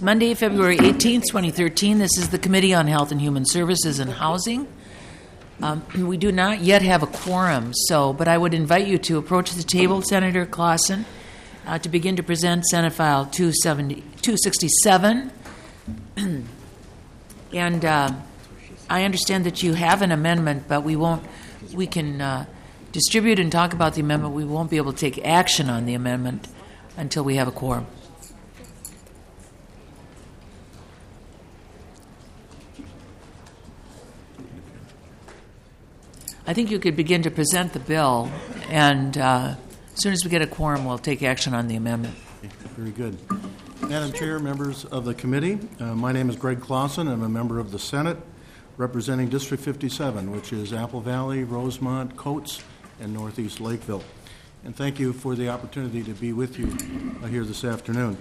It's Monday, February 18th, 2013. This is the Committee on Health and Human Services and Housing. We do not yet have a quorum, but I would invite you to approach the table, Senator Clausen, to begin to present Senate File 267. And I understand that you have an amendment, but we can distribute and talk about the amendment. We won't be able to take action on the amendment until we have a quorum. I think you could begin to present the bill, and as soon as we get a quorum, we'll take action on the amendment. Very good. Madam Chair, members of the committee, my name is Greg Clausen. I'm a member of the Senate representing District 57, which is Apple Valley, Rosemont, Coates, and Northeast Lakeville. And thank you for the opportunity to be with you here this afternoon.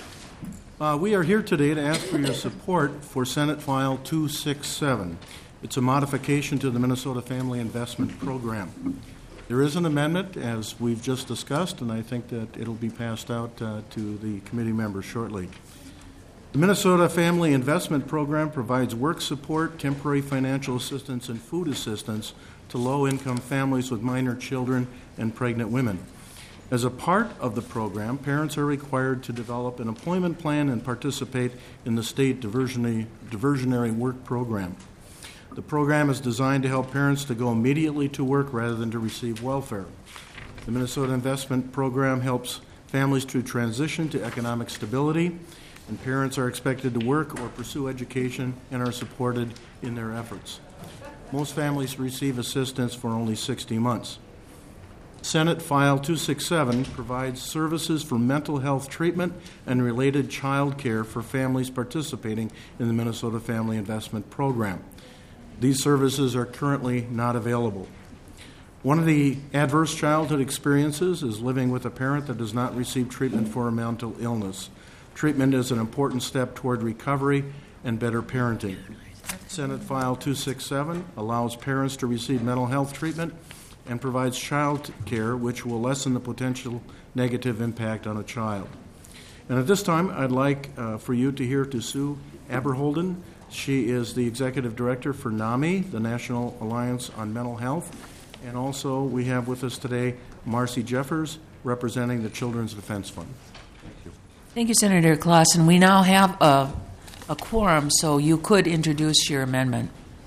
We are here today to ask for your support for Senate File 267. It's a modification to the Minnesota Family Investment Program. There is an amendment, as we've just discussed, and I think that it'll be passed out to the committee members shortly. The Minnesota Family Investment Program provides work support, temporary financial assistance, and food assistance to low-income families with minor children and pregnant women. As a part of the program, parents are required to develop an employment plan and participate in the state diversionary work program. The program is designed to help parents to go immediately to work rather than to receive welfare. The Minnesota Investment Program helps families to transition to economic stability, and parents are expected to work or pursue education and are supported in their efforts. Most families receive assistance for only 60 months. Senate File 267 provides services for mental health treatment and related child care for families participating in the Minnesota Family Investment Program. These services are currently not available. One of the adverse childhood experiences is living with a parent that does not receive treatment for a mental illness. Treatment is an important step toward recovery and better parenting. Senate File 267 allows parents to receive mental health treatment and provides child care, which will lessen the potential negative impact on a child. And at this time, I'd like for you to hear to Sue Aberholden. She is the Executive Director for NAMI, the National Alliance on Mental Health. And also we have with us today Marcy Jeffers, representing the Children's Defense Fund. Thank you. Thank you, Senator Clausen. We now have a quorum, so you could introduce your amendment.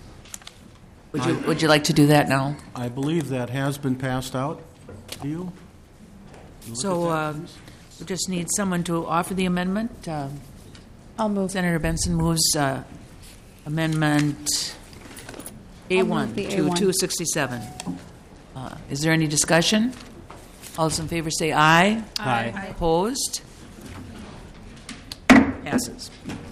Would you like to do that now? I believe that has been passed out. Do you? So we just need someone to offer the amendment. I'll move. Senator Benson moves Amendment A1 to 267. Is there any discussion? All those in favor say aye. Aye. Opposed? Passes.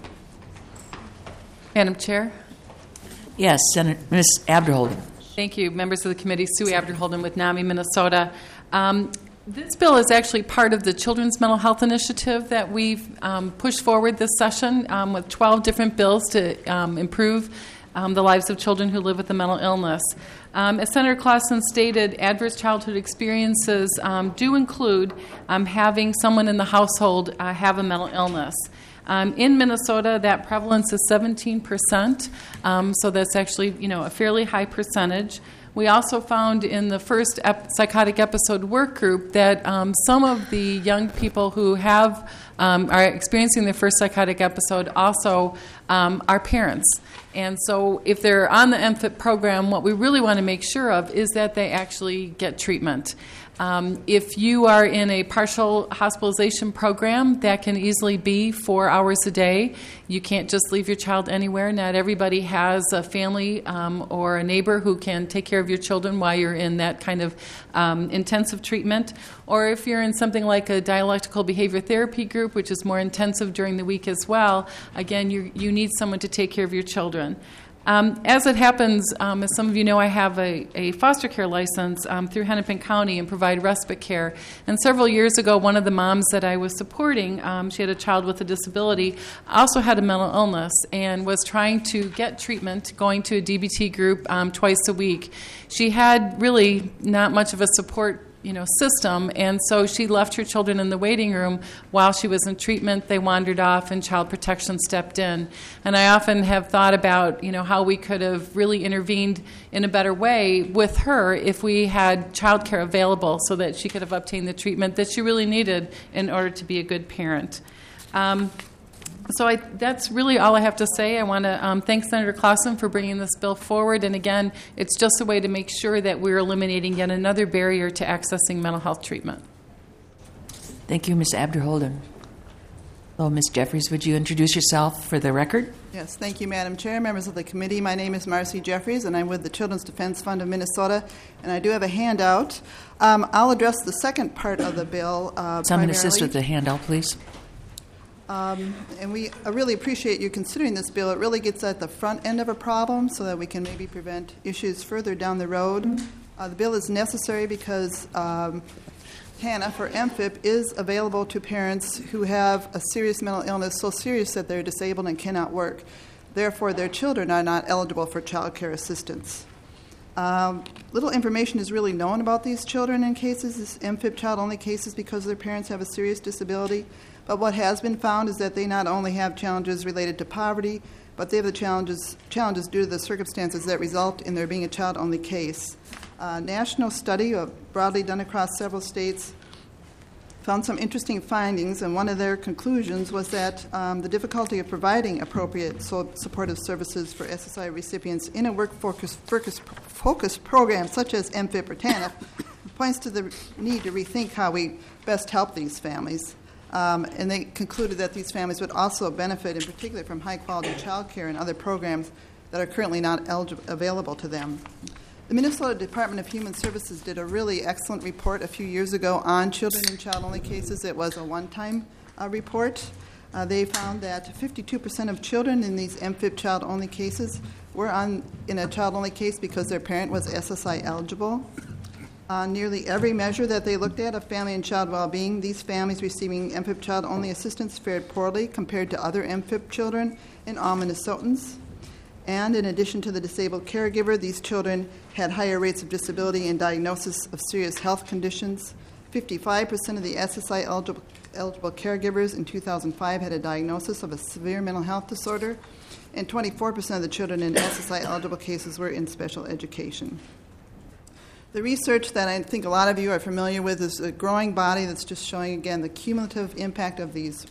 Madam Chair. Yes, Ms. Aberholden. Thank you, members of the committee. Sue Aberholden with NAMI, Minnesota. This bill is actually part of the Children's Mental Health Initiative that we've pushed forward this session with 12 different bills to improve the lives of children who live with a mental illness. As Senator Clausen stated, adverse childhood experiences do include having someone in the household have a mental illness. In Minnesota, that prevalence is 17%, so that's actually a fairly high percentage. We also found in the first psychotic episode work group that some of the young people who are experiencing their first psychotic episode also are parents. And so if they're on the MFIT program, what we really want to make sure of is that they actually get treatment. If you are in a partial hospitalization program, that can easily be 4 hours a day. You can't just leave your child anywhere. Not everybody has a family or a neighbor who can take care of your children while you're in that kind of intensive treatment. Or if you're in something like a dialectical behavior therapy group, which is more intensive during the week as well, again, you need someone to take care of your children. As it happens, as some of you know, I have a foster care license through Hennepin County and provide respite care. And several years ago, one of the moms that I was supporting, she had a child with a disability, also had a mental illness and was trying to get treatment, going to a DBT group twice a week. She had really not much of a support system, and so she left her children in the waiting room while she was in treatment. They wandered off, and Child Protection stepped in. And I often have thought about, how we could have really intervened in a better way with her if we had child care available so that she could have obtained the treatment that she really needed in order to be a good parent. So that's really all I have to say. I want to thank Senator Clausen for bringing this bill forward. And again, it's just a way to make sure that we're eliminating yet another barrier to accessing mental health treatment. Thank you, Ms. Abderholden. Well, Ms. Jeffries, would you introduce yourself for the record? Yes, thank you, Madam Chair, members of the committee. My name is Marcy Jeffries, and I'm with the Children's Defense Fund of Minnesota, and I do have a handout. I'll address the second part of the bill Someone assist with the handout, please. And we really appreciate you considering this bill. It really gets at the front end of a problem so that we can maybe prevent issues further down the road. The bill is necessary because TANF or MFIP is available to parents who have a serious mental illness so serious that they're disabled and cannot work. Therefore, their children are not eligible for child care assistance. Little information is really known about these children in cases, these MFIP child-only cases, because their parents have a serious disability. But what has been found is that they not only have challenges related to poverty, but they have the challenges due to the circumstances that result in there being a child-only case. A national study, broadly done across several states, found some interesting findings, and one of their conclusions was that the difficulty of providing appropriate supportive services for SSI recipients in a work-focused program such as MFIP or TANF points to the need to rethink how we best help these families. And they concluded that these families would also benefit, in particular, from high-quality child care and other programs that are currently not available to them. The Minnesota Department of Human Services did a really excellent report a few years ago on children in child-only cases. It was a one-time report. They found that 52% of children in these MFIP child-only cases were in a child-only case because their parent was SSI eligible. On nearly every measure that they looked at of family and child well-being, these families receiving MFIP child-only assistance fared poorly compared to other MFIP children in all Minnesotans. And in addition to the disabled caregiver, these children had higher rates of disability and diagnosis of serious health conditions. 55% of the SSI eligible caregivers in 2005 had a diagnosis of a severe mental health disorder, and 24% of the children in SSI eligible cases were in special education. The research that I think a lot of you are familiar with is a growing body that's just showing, again, the cumulative impact of these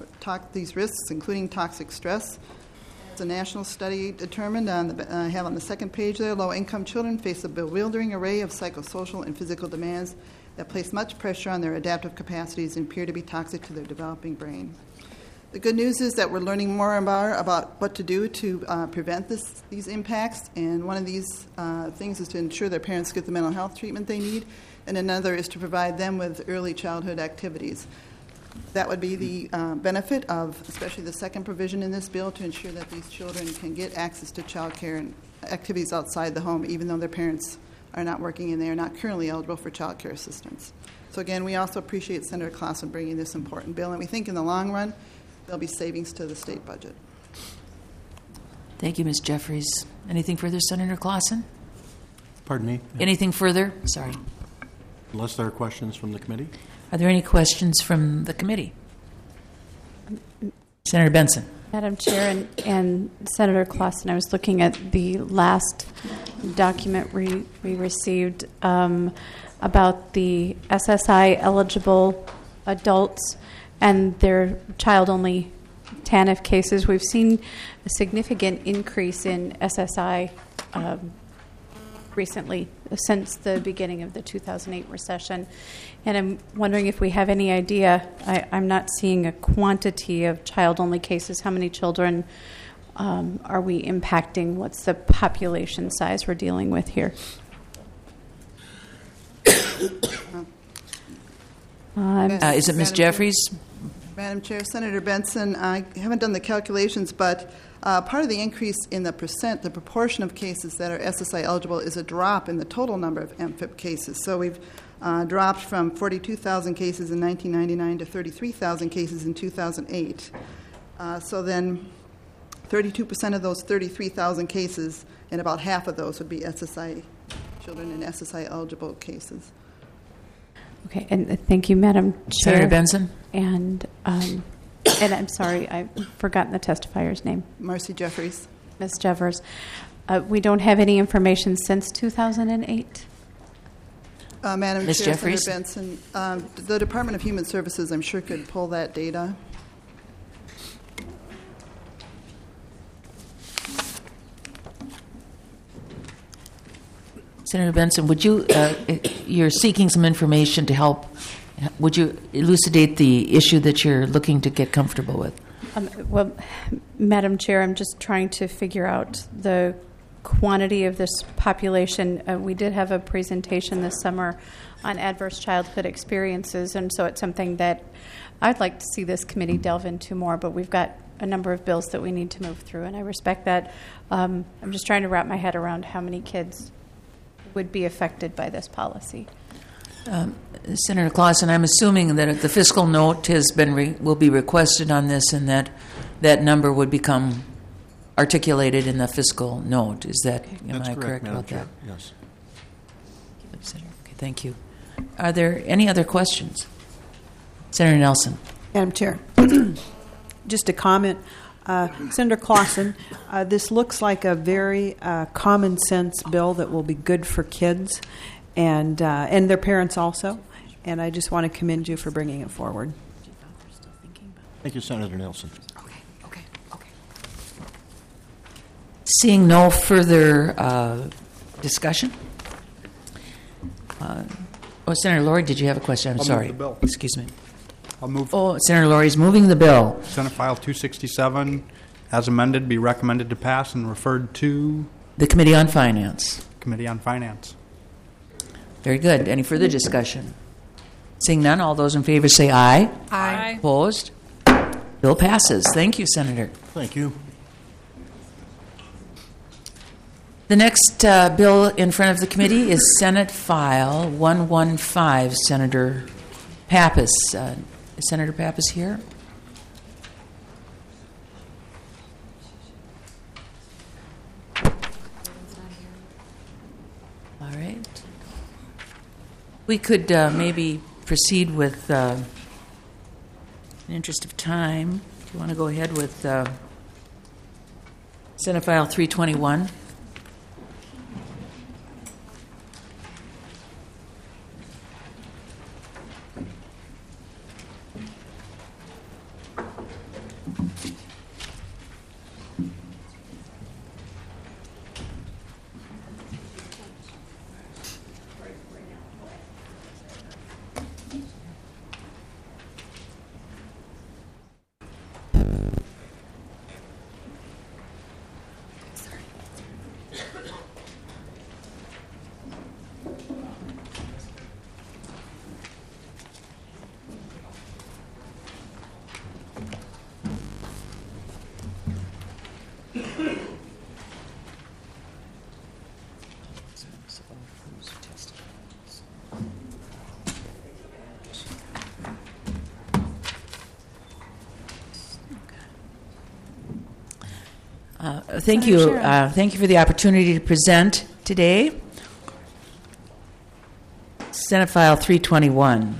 risks, including toxic stress. It's a national study determined I have on the second page there. Low-income children face a bewildering array of psychosocial and physical demands that place much pressure on their adaptive capacities and appear to be toxic to their developing brain. The good news is that we're learning more about what to do to prevent these impacts, and one of these things is to ensure their parents get the mental health treatment they need, and another is to provide them with early childhood activities. That would be the benefit of especially the second provision in this bill, to ensure that these children can get access to child care and activities outside the home, even though their parents are not working and they are not currently eligible for child care assistance. So again, we also appreciate Senator Clausen bringing this important bill, and we think in the long run there'll be savings to the state budget. Thank you, Ms. Jeffries. Anything further, Senator Clausen? Pardon me? Anything further? Sorry. Unless there are questions from the committee? Are there any questions from the committee? Senator Benson. Madam Chair and Senator Clausen, I was looking at the last document we received about the SSI eligible adults and their child-only TANF cases. We've seen a significant increase in SSI recently, since the beginning of the 2008 recession. And I'm wondering if we have any idea. I'm not seeing a quantity of child-only cases. How many children are we impacting? What's the population size we're dealing with here? Is it Ms. Jeffries? Madam Chair, Senator Benson, I haven't done the calculations, but part of the increase in the proportion of cases that are SSI eligible is a drop in the total number of MFIP cases. So we've dropped from 42,000 cases in 1999 to 33,000 cases in 2008. So then 32% of those 33,000 cases, and about half of those would be SSI children in SSI eligible cases. Okay, and thank you, Madam Chair. Senator Benson? And I'm sorry, I've forgotten the testifier's name. Marcy Jeffries. Ms. Jeffers. We don't have any information since 2008? Madam Ms. Chair, Jeffries? Senator Benson, the Department of Human Services, I'm sure, could pull that data. Senator Benson, would you, you're seeking some information to help, would you elucidate the issue that you're looking to get comfortable with? Well, Madam Chair, I'm just trying to figure out the quantity of this population. We did have a presentation this summer on adverse childhood experiences, and so it's something that I'd like to see this committee delve into more, but we've got a number of bills that we need to move through, and I respect that. I'm just trying to wrap my head around how many kids would be affected by this policy. Senator Clausen, I'm assuming that the fiscal note has been will be requested on this, and that number would become articulated in the fiscal note. Is that am That's I correct, correct Madam about Chair. that? Yes. Okay, thank you. Are there any other questions? Senator Nelson. Madam Chair, just a comment. Senator Clausen, this looks like a very common sense bill that will be good for kids and their parents also. And I just want to commend you for bringing it forward. Thank you, Senator Nelson. Okay. Seeing no further discussion. Senator Laurie, did you have a question? I'm I'll sorry. move the bill. Excuse me. I'll move Senator Laurie's moving the bill. Senate File 267 as amended be recommended to pass and referred to The Committee on Finance. Committee on Finance. Very good. Any further discussion? Seeing none, all those in favor say aye. Aye. Opposed? Bill passes. Thank you, Senator. Thank you. The next bill in front of the committee is Senate File 115, Senator Pappas. Is Senator Pappas here? All right. We could maybe proceed with, in the interest of time, if you want to go ahead with Senate File 321. Thank you. Thank you for the opportunity to present today. Senate File 321.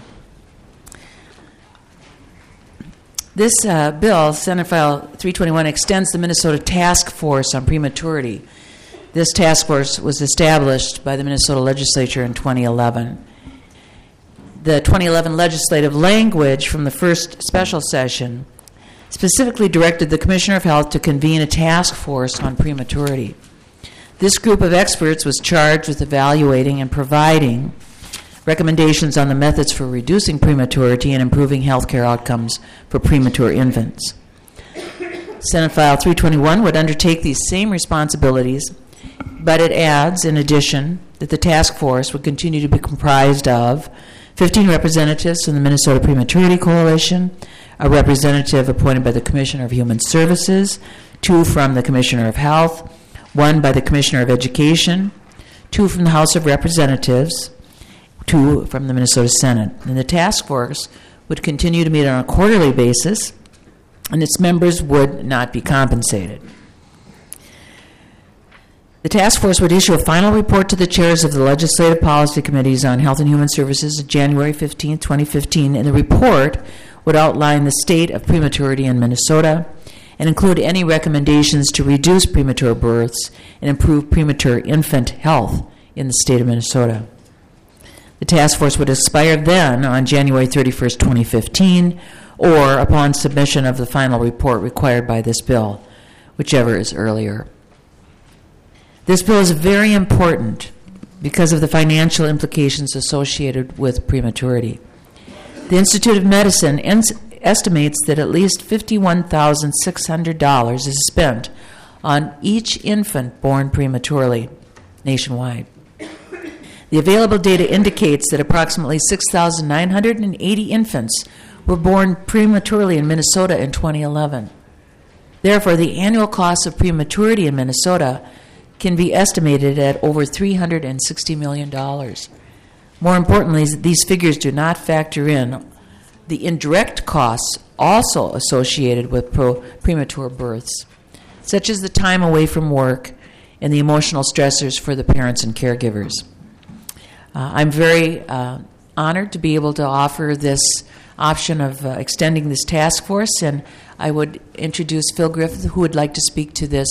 This bill, Senate File 321, extends the Minnesota Task Force on Prematurity. This task force was established by the Minnesota Legislature in 2011. The 2011 legislative language from the first special session specifically directed the Commissioner of Health to convene a task force on prematurity. This group of experts was charged with evaluating and providing recommendations on the methods for reducing prematurity and improving health care outcomes for premature infants. Senate File 321 would undertake these same responsibilities, but it adds, in addition, that the task force would continue to be comprised of 15 representatives from the Minnesota Prematurity Coalition, a representative appointed by the Commissioner of Human Services, 2 from the Commissioner of Health, 1 by the Commissioner of Education, 2 from the House of Representatives, 2 from the Minnesota Senate. And the task force would continue to meet on a quarterly basis, and its members would not be compensated. The task force would issue a final report to the chairs of the legislative policy committees on health and human services January 15, 2015, and the report would outline the state of prematurity in Minnesota and include any recommendations to reduce premature births and improve premature infant health in the state of Minnesota. The task force would expire then on January 31st, 2015, or upon submission of the final report required by this bill, whichever is earlier. This bill is very important because of the financial implications associated with prematurity. The Institute of Medicine estimates that at least $51,600 is spent on each infant born prematurely nationwide. The available data indicates that approximately 6,980 infants were born prematurely in Minnesota in 2011. Therefore, the annual cost of prematurity in Minnesota can be estimated at over $360 million. More importantly, these figures do not factor in the indirect costs also associated with premature births, such as the time away from work and the emotional stressors for the parents and caregivers. I'm very honored to be able to offer this option of extending this task force, and I would introduce Phil Griffith, who would like to speak to this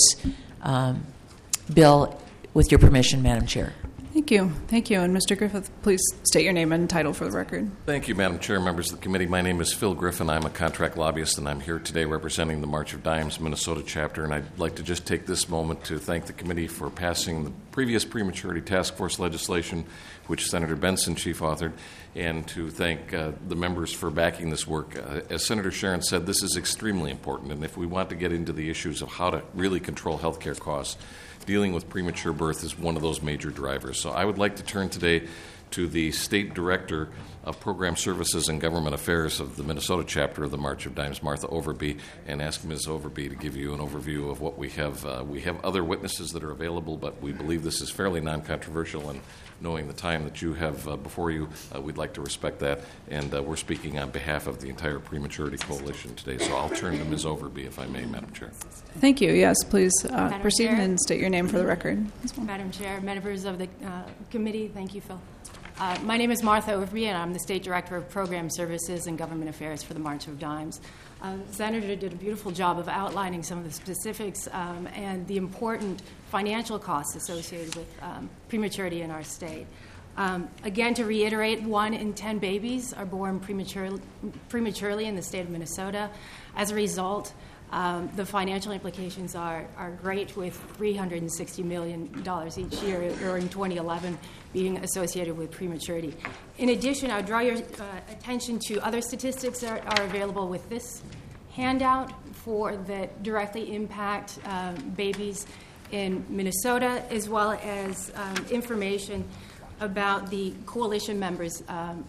bill, with your permission, Madam Chair. Thank you. Thank you. And Mr. Griffith, please state your name and title for the record. Thank you, Madam Chair, members of the committee. My name is Phil Griffin. I'm a contract lobbyist, and I'm here today representing the March of Dimes Minnesota chapter. And I'd like to just take this moment to thank the committee for passing the previous prematurity task force legislation, which Senator Benson chief authored, and to thank the members for backing this work. As Senator Sharon said, this is extremely important. And if we want to get into the issues of how to really control health care costs, dealing with premature birth is one of those major drivers. So I would like to turn today to the State Director of Program Services and Government Affairs of the Minnesota chapter of the March of Dimes, Martha Overby, and ask Ms. Overby to give you an overview of what we have. We have other witnesses that are available, but we believe this is fairly non-controversial, and knowing the time that you have before you, we'd like to respect that, and we're speaking on behalf of the entire Prematurity Coalition today. So I'll turn to Ms. Overby, if I may, Madam Chair. Thank you. Yes, please proceed Chair. And state your name for the record. Madam Chair, members of the committee, thank you, Phil. My name is Martha Overby, and I'm the State Director of Program Services and Government Affairs for the March of Dimes. The Senator did a beautiful job of outlining some of the specifics and the important financial costs associated with prematurity in our state. Again, to reiterate, 1 in 10 babies are born prematurely in the state of Minnesota. As a result, the financial implications are great, with $360 million each year, or in 2011, being associated with prematurity. In addition, I would draw your attention to other statistics that are available with this handout that directly impact babies in Minnesota, as well as information about the coalition members.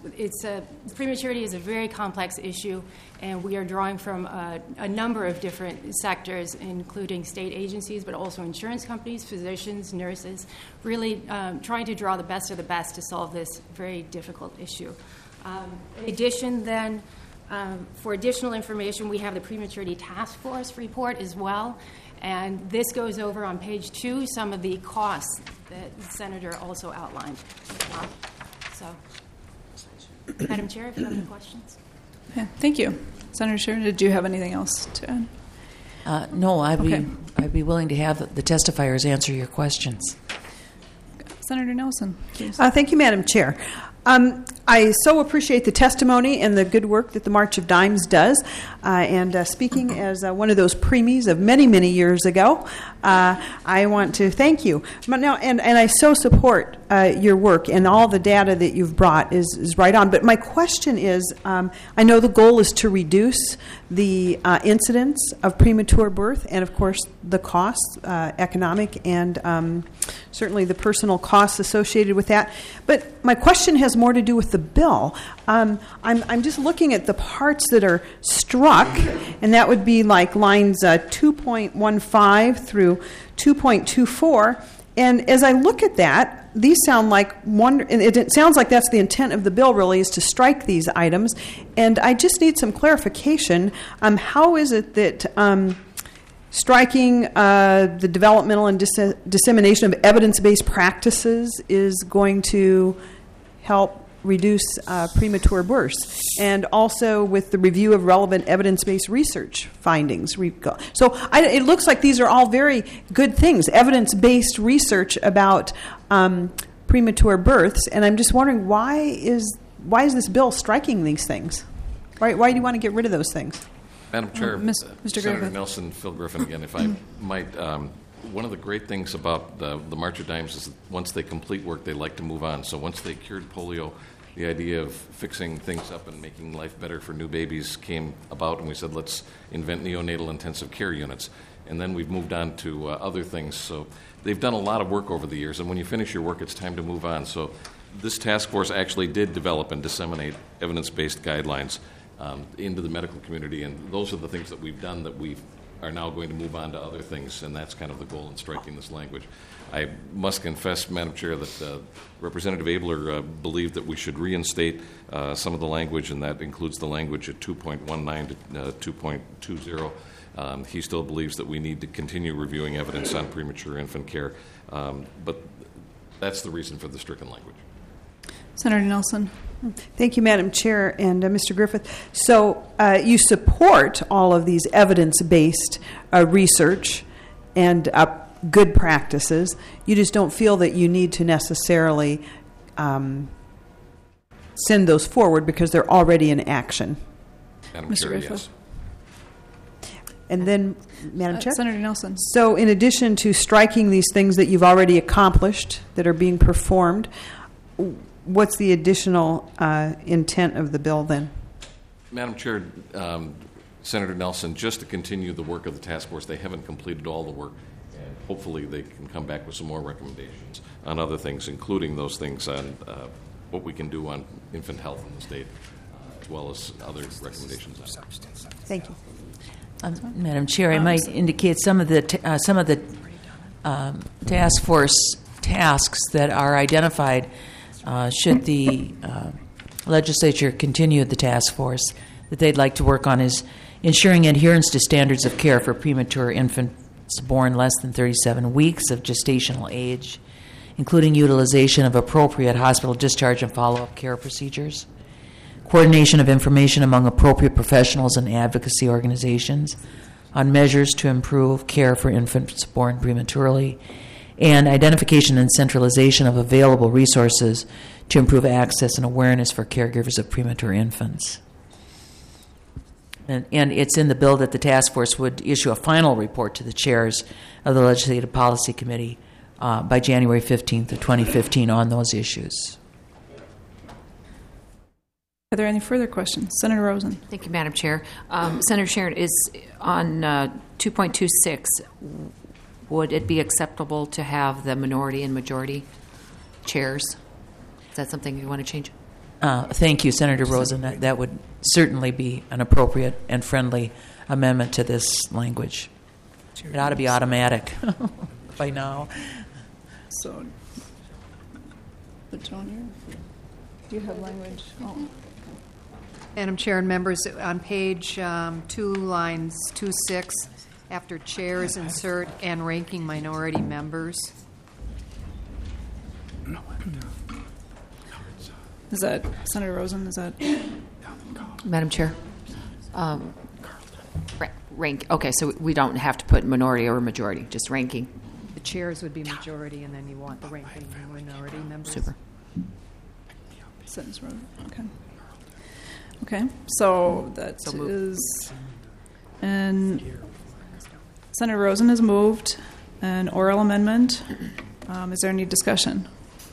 Prematurity is a very complex issue, and we are drawing from a number of different sectors, including state agencies, but also insurance companies, physicians, nurses, really trying to draw the best of the best to solve this very difficult issue. In addition, then, for additional information, we have the Prematurity Task Force report as well, and this goes over on page 2 some of the costs that the Senator also outlined. Madam Chair, if you have any questions. Yeah, thank you. Senator Sharon, did you have anything else to add? No, I'd be willing to have the testifiers answer your questions. Senator Nelson, please. Thank you, Madam Chair. I so appreciate the testimony and the good work that the March of Dimes does. And speaking as one of those preemies of many, many years ago, I want to thank you. Now, and I so support your work, and all the data that you've brought is right on. But my question is, I know the goal is to reduce the incidence of premature birth and, of course, the costs, economic and certainly the personal costs associated with that. But my question has more to do with the bill. I'm just looking at the parts that are struck, and that would be like lines 2.15 through 2.24. And as I look at that, these sound like and it sounds like that's the intent of the bill, really, is to strike these items. And I just need some clarification. How is it that striking the developmental and dissemination of evidence-based practices is going to help reduce premature births, and also with the review of relevant evidence-based research findings. So it looks like these are all very good things, evidence-based research about premature births, and I'm just wondering why is this bill striking these things? Why do you want to get rid of those things? Madam Chair, Mr. Senator Griffith. Nelson, Phil Griffin again, if I might. One of the great things about the March of Dimes is that once they complete work, they like to move on. So once they cured polio, the idea of fixing things up and making life better for new babies came about, and we said, let's invent neonatal intensive care units. And then we've moved on to other things. So they've done a lot of work over the years, and when you finish your work, it's time to move on. So this task force actually did develop and disseminate evidence-based guidelines into the medical community, and those are the things that we've done that we are now going to move on to other things, and that's kind of the goal in striking this language. I must confess, Madam Chair, that Representative Abler believed that we should reinstate some of the language, and that includes the language at 2.19 to 2.20. He still believes that we need to continue reviewing evidence on premature infant care, but that's the reason for the stricken language. Senator Nelson. Thank you, Madam Chair, and Mr. Griffith. So you support all of these evidence-based research and good practices. You just don't feel that you need to necessarily send those forward because they're already in action. Madam Mr. Chair, Griffith. yes. And then, Madam Chair? Senator Nelson. So in addition to striking these things that you've already accomplished that are being performed, what's the additional intent of the bill then? Madam Chair, Senator Nelson, just to continue the work of the task force, they haven't completed all the work, and hopefully they can come back with some more recommendations on other things, including those things on what we can do on infant health in the state, as well as other recommendations on that. Thank you. Madam Chair, I might indicate some of the task force tasks that are identified should the legislature continue the task force that they'd like to work on is ensuring adherence to standards of care for premature infants born less than 37 weeks of gestational age, including utilization of appropriate hospital discharge and follow-up care procedures, coordination of information among appropriate professionals and advocacy organizations on measures to improve care for infants born prematurely, and identification and centralization of available resources to improve access and awareness for caregivers of premature infants. And it's in the bill that the task force would issue a final report to the chairs of the Legislative Policy Committee by January 15th of 2015 on those issues. Are there any further questions? Senator Rosen. Thank you, Madam Chair. Senator Sharon, is on 2.26, would it be acceptable to have the minority and majority chairs? Is that something you want to change? Thank you, Senator Rosen. That would certainly be an appropriate and friendly amendment to this language. It ought to be automatic by now. So, the tone here. Do you have language? Oh. Madam Chair and members, on page 2, lines 2-6, after chairs, insert and ranking minority members. Is that Senator Rosen? Is that Madam Chair? Rank. Okay, so we don't have to put minority or majority, just ranking. The chairs would be majority, and then you want the ranking minority members. Super. sentence Rosen? Okay. Okay. So that is, and Senator Rosen has moved an oral amendment. Is there any discussion?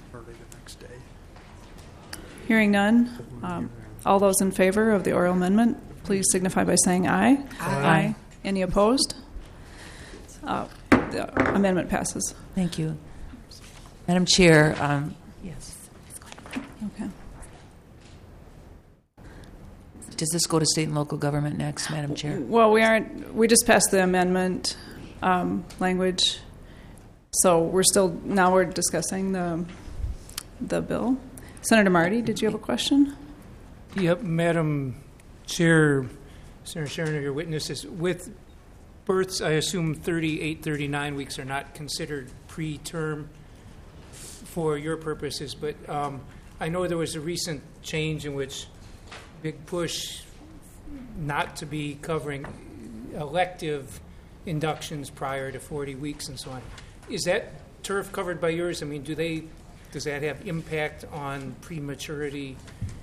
Hearing none. All those in favor of the oral amendment, please signify by saying aye. Aye. Any opposed? The amendment passes. Thank you. Madam Chair, yes. Okay. Does this go to state and local government next, Madam Chair? Well, we just passed the amendment language, so we're discussing the bill. Senator Marty, did you have a question? Yep, Madam Chair, Senator Sharon, your witnesses, with births, I assume 38, 39 weeks are not considered preterm for your purposes, but I know there was a recent change in which big push not to be covering elective inductions prior to 40 weeks and so on. Is that turf covered by yours? I mean, does that have impact on prematurity?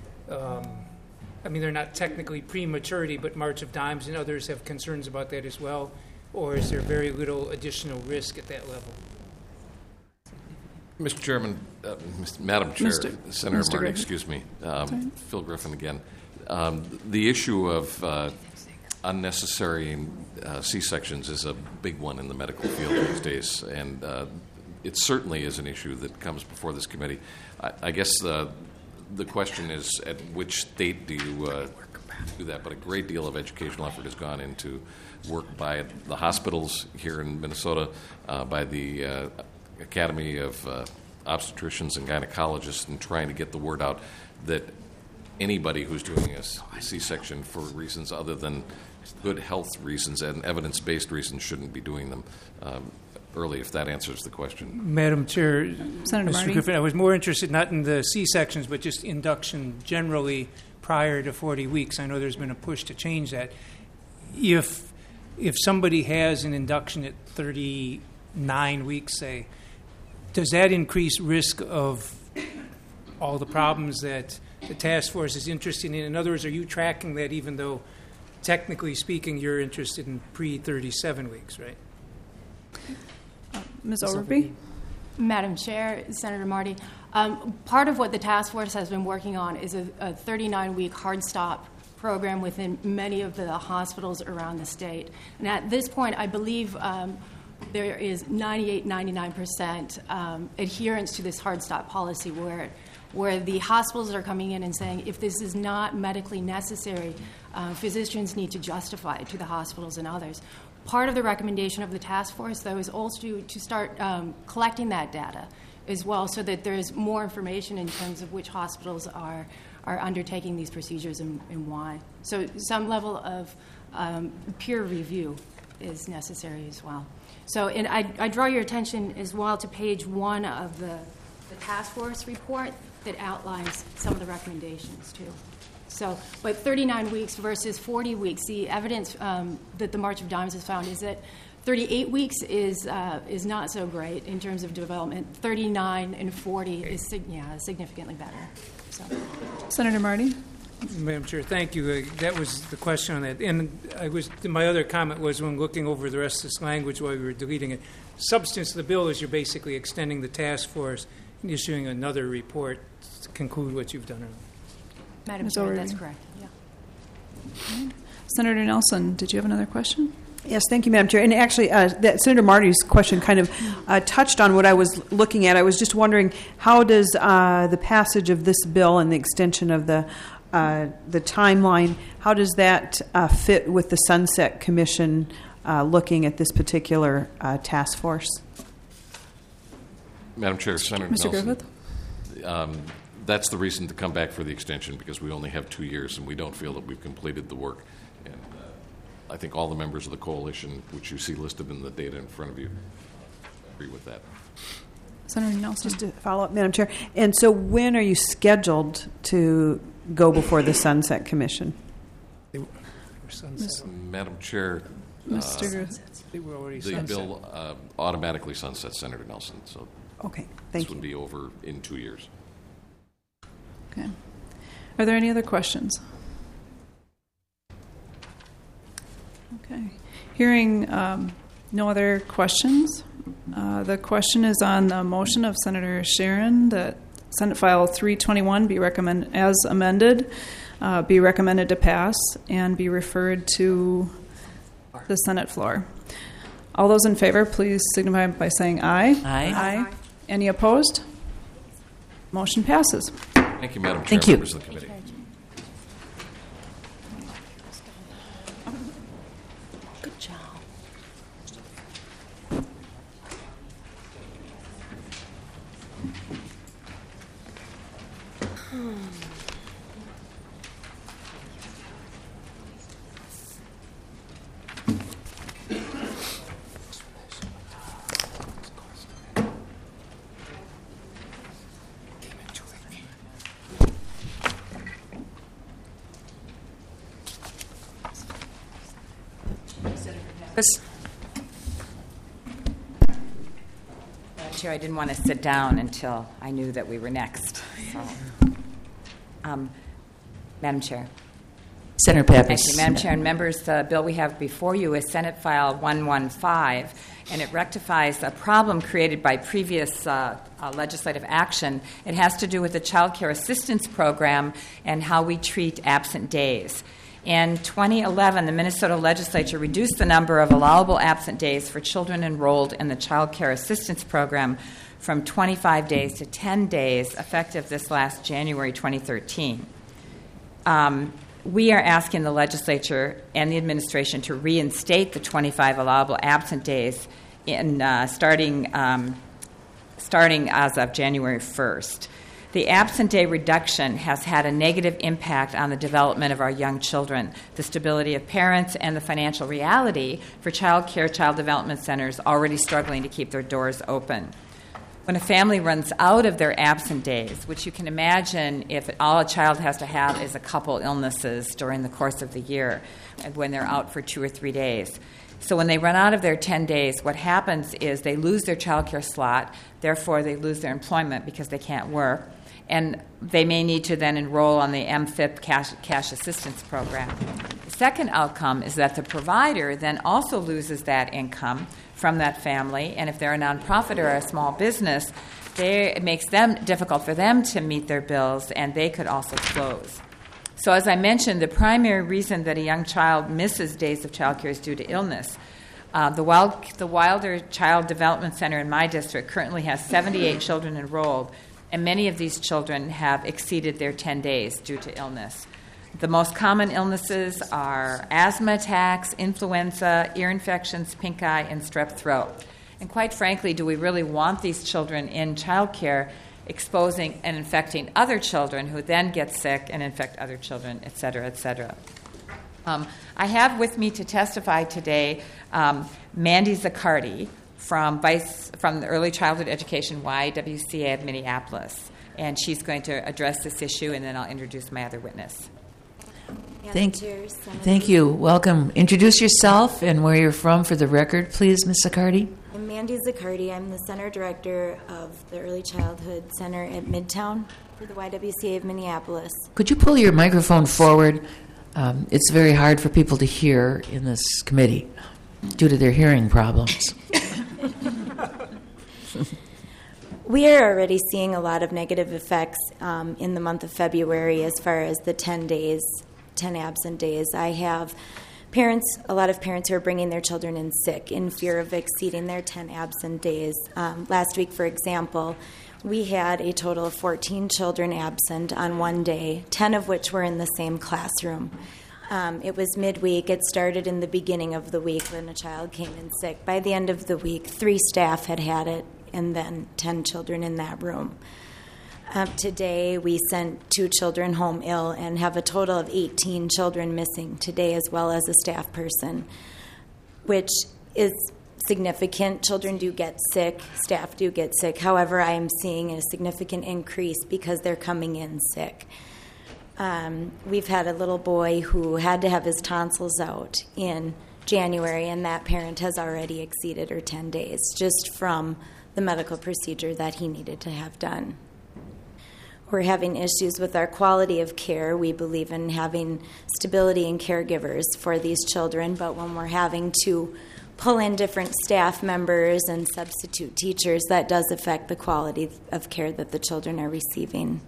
I mean, they're not technically prematurity, but March of Dimes and others have concerns about that as well, or is there very little additional risk at that level? Mr. Chairman, Madam Chair, Senator Marty, Griffin. excuse me, Phil Griffin again. The issue of unnecessary C-sections is a big one in the medical field these days, and it certainly is an issue that comes before this committee. I guess the question is, at which state do you do that? But a great deal of educational effort has gone into work by the hospitals here in Minnesota, by the Academy of Obstetricians and Gynecologists, and trying to get the word out that anybody who's doing a C-section for reasons other than good health reasons and evidence-based reasons shouldn't be doing them early, if that answers the question. Madam Chair, Senator Mr. Marty? Griffin, I was more interested not in the C-sections, but just induction generally prior to 40 weeks. I know there's been a push to change that. If somebody has an induction at 39 weeks, say, does that increase risk of all the problems that the task force is interested in? In other words, are you tracking that even though, technically speaking, you're interested in pre-37 weeks, right? Ms. Overby? Madam Chair, Senator Marty, part of what the task force has been working on is a 39-week hard stop program within many of the hospitals around the state. And at this point, I believe there is 99% adherence to this hard stop policy where the hospitals are coming in and saying, if this is not medically necessary, physicians need to justify it to the hospitals and others. Part of the recommendation of the task force, though, is also to start collecting that data as well, so that there is more information in terms of which hospitals are undertaking these procedures and why. So some level of peer review is necessary as well. So, and I draw your attention as well to page 1 of the task force report that outlines some of the recommendations too. So, but 39 weeks versus 40 weeks, the evidence that the March of Dimes has found is that 38 weeks is not so great in terms of development. 39 and 40 is significantly better. So. Senator Marty? Madam Chair, thank you. That was the question on that. And my other comment was, when looking over the rest of this language while we were deleting it, substance of the bill is you're basically extending the task force and issuing another report to conclude what you've done earlier. Madam Ms. Chair, O'Reilly. that's correct. Yeah. Okay. Senator Nelson, did you have another question? Yes, thank you, Madam Chair. And actually, Senator Marty's question kind of touched on what I was looking at. I was just wondering, how does the passage of this bill and the extension of the timeline, how does that fit with the Sunset Commission looking at this particular task force? Madam Chair, Senator Mr. Nelson. Griffith? That's the reason to come back for the extension, because we only have 2 years and we don't feel that we've completed the work. And I think all the members of the coalition, which you see listed in the data in front of you, agree with that. Senator Nelson? Just to follow up, Madam Chair. And so when are you scheduled to go before the Sunset Commission? They were sunset. Madam Chair, Mr. Griffith? They were already the sunset. bill automatically sunsets, Senator Nelson. So Okay, thank this would you. be over in 2 years. Okay. Are there any other questions? Okay. Hearing no other questions, the question is on the motion of Senator Sharon that Senate File 321 be recommended as amended, be recommended to pass, and be referred to the Senate floor. All those in favor, please signify by saying aye. Aye. Any opposed? Motion passes. Thank you, Madam Chair. Thank you. Members of the committee. Good job. Pappas. Madam Chair, I didn't want to sit down until I knew that we were next. So, Madam Chair. Senator Pappas. Thank you, Madam Chair and members. The bill we have before you is Senate File 115, and it rectifies a problem created by previous legislative action. It has to do with the Child Care Assistance Program and how we treat absent days. In 2011, the Minnesota legislature reduced the number of allowable absent days for children enrolled in the Child Care Assistance Program from 25 days to 10 days, effective this last January 2013. We are asking the legislature and the administration to reinstate the 25 allowable absent days in starting as of January 1st. The absent day reduction has had a negative impact on the development of our young children, the stability of parents, and the financial reality for child care, child development centers already struggling to keep their doors open. When a family runs out of their absent days, which you can imagine if all a child has to have is a couple illnesses during the course of the year, when they're out for 2 or 3 days. So when they run out of their 10 days, what happens is they lose their child care slot, therefore they lose their employment because they can't work, and they may need to then enroll on the MFIP cash assistance program. The second outcome is that the provider then also loses that income from that family, and if they're a nonprofit or a small business, it makes them difficult for them to meet their bills, and they could also close. So as I mentioned, the primary reason that a young child misses days of child care is due to illness. The Wilder Child Development Center in my district currently has 78 children enrolled, and many of these children have exceeded their 10 days due to illness. The most common illnesses are asthma attacks, influenza, ear infections, pink eye, and strep throat. And quite frankly, do we really want these children in child care exposing and infecting other children who then get sick and infect other children, et cetera, et cetera? I have with me to testify today Mandy Zaccardi from the Early Childhood Education YWCA of Minneapolis. And she's going to address this issue, and then I'll introduce my other witness. Thank you. Welcome. Introduce yourself and where you're from for the record, please, Ms. Zaccardi. I'm Mandy Zaccardi. I'm the Center Director of the Early Childhood Center at Midtown for the YWCA of Minneapolis. Could you pull your microphone forward? It's very hard for people to hear in this committee due to their hearing problems. We are already seeing a lot of negative effects in the month of February as far as the 10 absent days. I have a lot of parents who are bringing their children in sick in fear of exceeding their 10 absent days. Last week, for example, we had a total of 14 children absent on one day, 10 of which were in the same classroom. It was midweek. It started in the beginning of the week when a child came in sick. By the end of the week, 3 staff had it, and then 10 children in that room. Today, we sent 2 children home ill and have a total of 18 children missing today, as well as a staff person, which is significant. Children do get sick, staff do get sick. However, I am seeing a significant increase because they're coming in sick. We've had a little boy who had to have his tonsils out in January, and that parent has already exceeded her 10 days just from the medical procedure that he needed to have done. We're having issues with our quality of care. We believe in having stability in caregivers for these children, but when we're having to pull in different staff members and substitute teachers, that does affect the quality of care that the children are receiving.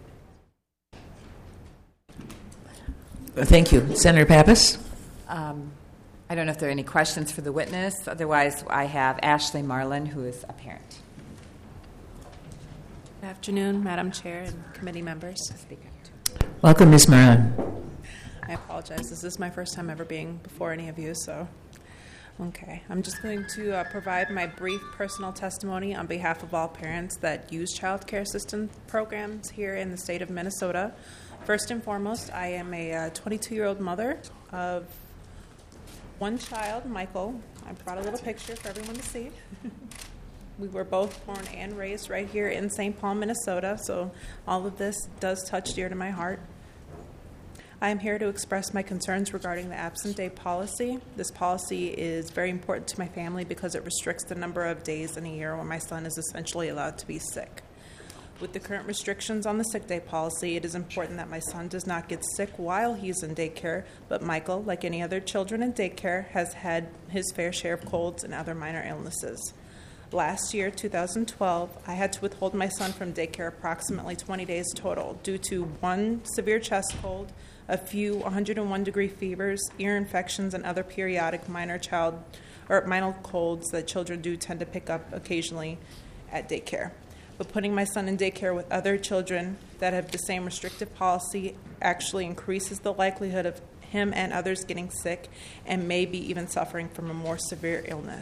Thank you. Senator Pappas? I don't know if there are any questions for the witness. Otherwise, I have Ashley Marlin, who is a parent. Good afternoon, Madam Chair and committee members. Welcome, Ms. Marlin. I apologize. This is my first time ever being before any of you, so okay. I'm just going to provide my brief personal testimony on behalf of all parents that use child care assistance programs here in the state of Minnesota. First and foremost, I am a 22-year-old mother of one child, Michael. I brought a little picture for everyone to see. We were both born and raised right here in St. Paul, Minnesota, so all of this does touch dear to my heart. I am here to express my concerns regarding the absent day policy. This policy is very important to my family because it restricts the number of days in a year when my son is essentially allowed to be sick. With the current restrictions on the sick day policy, it is important that my son does not get sick while he's in daycare, but Michael, like any other children in daycare, has had his fair share of colds and other minor illnesses. Last year, 2012, I had to withhold my son from daycare approximately 20 days total due to one severe chest cold, a few 101-degree fevers, ear infections, and other periodic minor colds that children do tend to pick up occasionally at daycare. But putting my son in daycare with other children that have the same restrictive policy actually increases the likelihood of him and others getting sick and maybe even suffering from a more severe illness.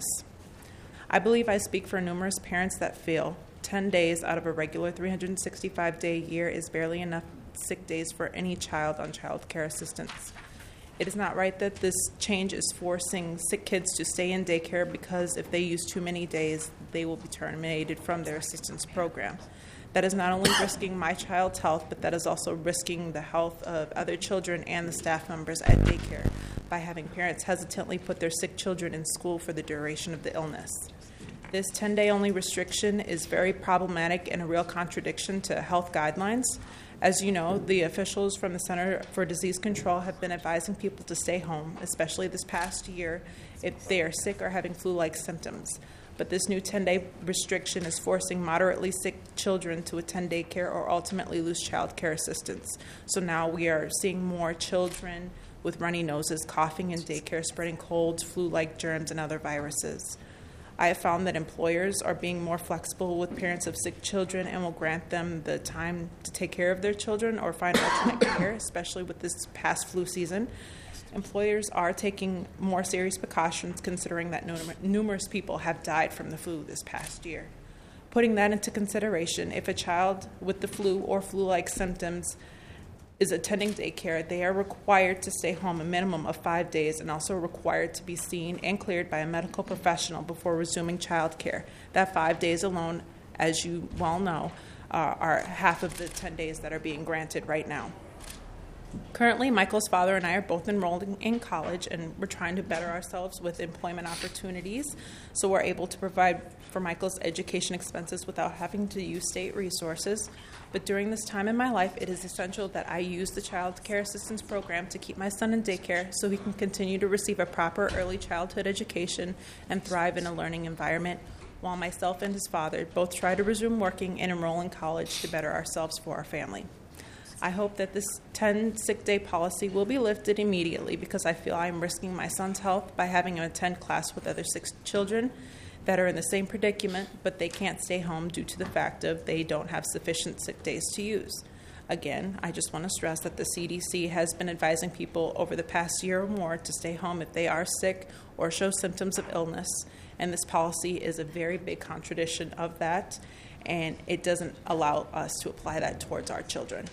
I believe I speak for numerous parents that feel 10 days out of a regular 365-day year is barely enough sick days for any child on child care assistance. It is not right that this change is forcing sick kids to stay in daycare because if they use too many days, they will be terminated from their assistance program. That is not only risking my child's health, but that is also risking the health of other children and the staff members at daycare by having parents hesitantly put their sick children in school for the duration of the illness. This 10-day-only restriction is very problematic and a real contradiction to health guidelines. As you know, the officials from the Center for Disease Control have been advising people to stay home, especially this past year, if they are sick or having flu-like symptoms. But this new 10-day restriction is forcing moderately sick children to attend daycare or ultimately lose child care assistance. So now we are seeing more children with runny noses, coughing in daycare, spreading colds, flu-like germs, and other viruses. I have found that employers are being more flexible with parents of sick children and will grant them the time to take care of their children or find alternate care, especially with this past flu season. Employers are taking more serious precautions considering that numerous people have died from the flu this past year. Putting that into consideration, if a child with the flu or flu-like symptoms is attending daycare, they are required to stay home a minimum of 5 days and also required to be seen and cleared by a medical professional before resuming child care. That 5 days alone, as you well know, are half of the 10 days that are being granted right now. Currently, Michael's father and I are both enrolled in college, and we're trying to better ourselves with employment opportunities, so we're able to provide for Michael's education expenses without having to use state resources. But during this time in my life, it is essential that I use the Child Care Assistance Program to keep my son in daycare so he can continue to receive a proper early childhood education and thrive in a learning environment, while myself and his father both try to resume working and enroll in college to better ourselves for our family. I hope that this 10 sick day policy will be lifted immediately because I feel I am risking my son's health by having him attend class with other sick children that are in the same predicament, but they can't stay home due to the fact of they don't have sufficient sick days to use. Again, I just want to stress that the CDC has been advising people over the past year or more to stay home if they are sick or show symptoms of illness, and this policy is a very big contradiction of that, and it doesn't allow us to apply that towards our children.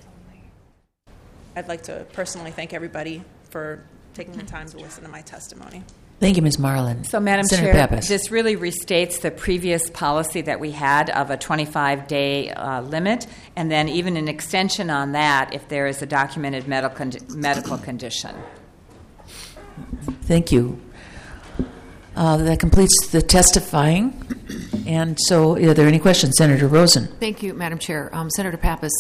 I'd like to personally thank everybody for taking the time to listen to my testimony. Thank you, Ms. Marlin. So, Madam Senator Chair, Pappas. this really restates the previous policy that we had of a 25-day limit, and then even an extension on that if there is a documented medical condition. Thank you. That completes the testifying. And so, are there any questions? Senator Rosen. Thank you, Madam Chair. Senator Pappas,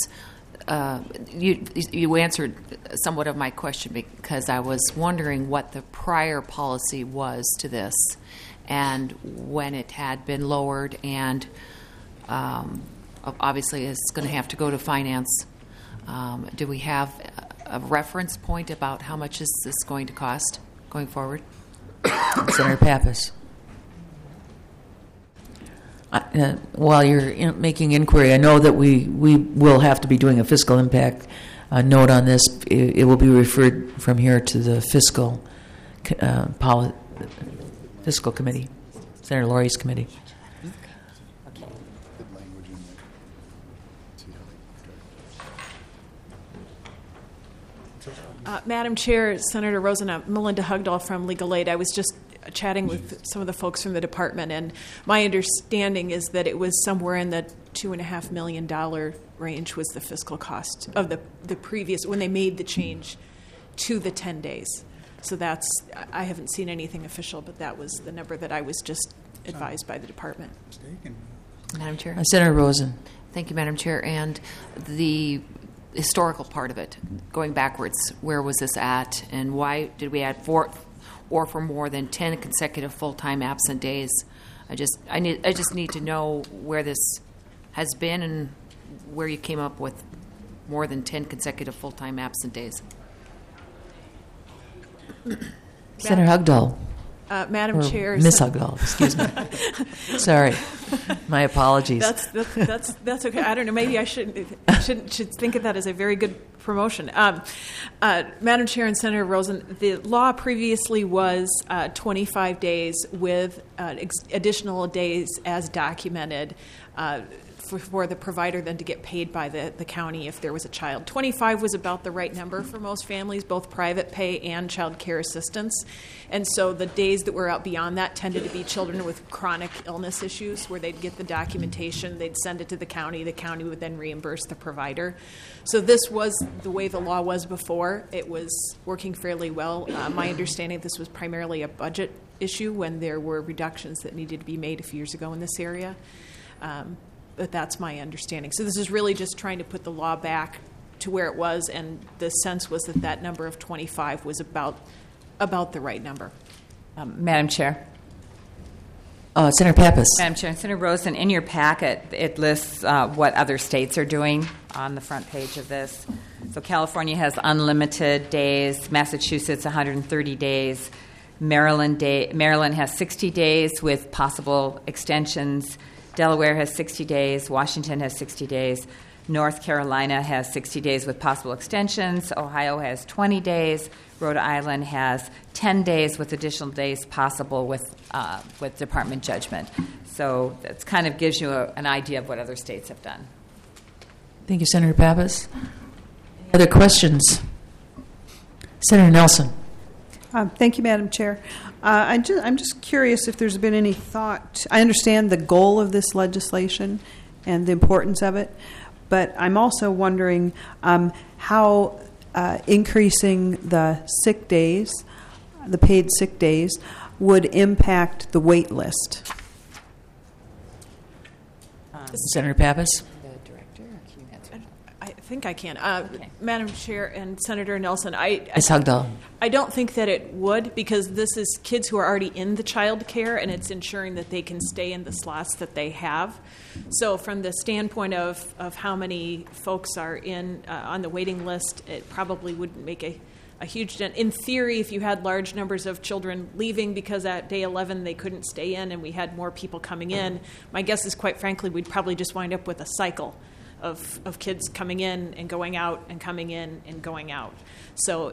you answered somewhat of my question because I was wondering what the prior policy was to this and when it had been lowered, and obviously it's going to have to go to finance. Do we have a reference point about how much is this going to cost going forward? Senator Pappas. While you're making inquiry, I know that we will have to be doing a fiscal impact note on this. It will be referred from here to the fiscal committee, Senator Laurie's committee. Madam Chair, Senator Rosen, Melinda Hugdahl from Legal Aid. I was just chatting with some of the folks from the department, and my understanding is that it was somewhere in the $2.5 million range was the fiscal cost of the previous, when they made the change to the 10 days. So that's, I haven't seen anything official, but that was the number that I was just advised by the department. Madam Chair? Senator Rosen. Thank you, Madam Chair. And the historical part of it, going backwards, where was this at, and why did we add 4 or for more than 10 consecutive full-time absent days? I just need to know where this has been and where you came up with more than 10 consecutive full-time absent days. Senator Hugdahl. Madam Chair. Ms. Hugdahl, excuse me. Sorry. My apologies. That's okay. I don't know. Maybe I should think of that as a very good promotion. Madam Chair and Senator Rosen, the law previously was 25 days with additional days as documented for the provider then to get paid by the county if there was a child. 25 was about the right number for most families, both private pay and child care assistance. And so the days that were out beyond that tended to be children with chronic illness issues where they'd get the documentation, they'd send it to the county would then reimburse the provider. So this was the way the law was before. It was working fairly well. My understanding, this was primarily a budget issue when there were reductions that needed to be made a few years ago in this area. But that's my understanding. So this is really just trying to put the law back to where it was, and the sense was that number of 25 was about the right number. Madam Chair. Senator Pappas. Madam Chair, Senator Rosen, in your packet, it lists what other states are doing on the front page of this. So California has unlimited days, Massachusetts 130 days, Maryland has 60 days with possible extensions, Delaware has 60 days, Washington has 60 days, North Carolina has 60 days with possible extensions, Ohio has 20 days, Rhode Island has 10 days with additional days possible with department judgment. So that kind of gives you an idea of what other states have done. Thank you, Senator Pappas. Any other questions? Senator Nelson. Thank you, Madam Chair. I'm just curious if there's been any thought. I understand the goal of this legislation and the importance of it, but I'm also wondering how increasing the sick days, the paid sick days, would impact the wait list. Senator Pappas. I think I can. Okay. Madam Chair and Senator Nelson, Ms. Hugdahl. I don't think that it would, because this is kids who are already in the child care, and it's ensuring that they can stay in the slots that they have. So from the standpoint of how many folks are in on the waiting list, it probably wouldn't make a huge dent. In theory, if you had large numbers of children leaving because at day 11 they couldn't stay in and we had more people coming in, my guess is, quite frankly, we'd probably just wind up with a cycle of kids coming in and going out and coming in and going out. So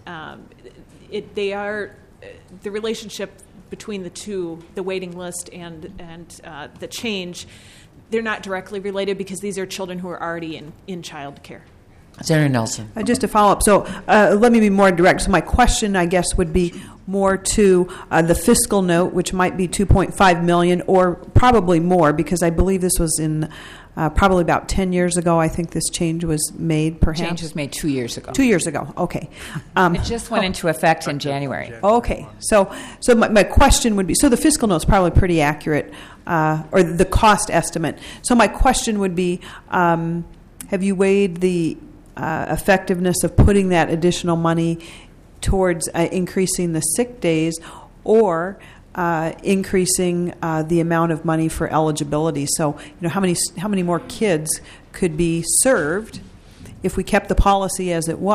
the relationship between the two, the waiting list and the change, they're not directly related because these are children who are already in child care. Senator Nelson. Just to follow up, so let me be more direct. So my question, I guess, would be more to the fiscal note, which might be $2.5 million or probably more, because I believe this was in probably about 10 years ago. I think this change was made, perhaps. Change was made 2 years ago. 2 years ago, okay. It just went into effect in January. Okay, so my question would be, so the fiscal note's probably pretty accurate, or the cost estimate. So my question would be, have you weighed the effectiveness of putting that additional money towards increasing the sick days or increasing the amount of money for eligibility? So, how many more kids could be served if we kept the policy as it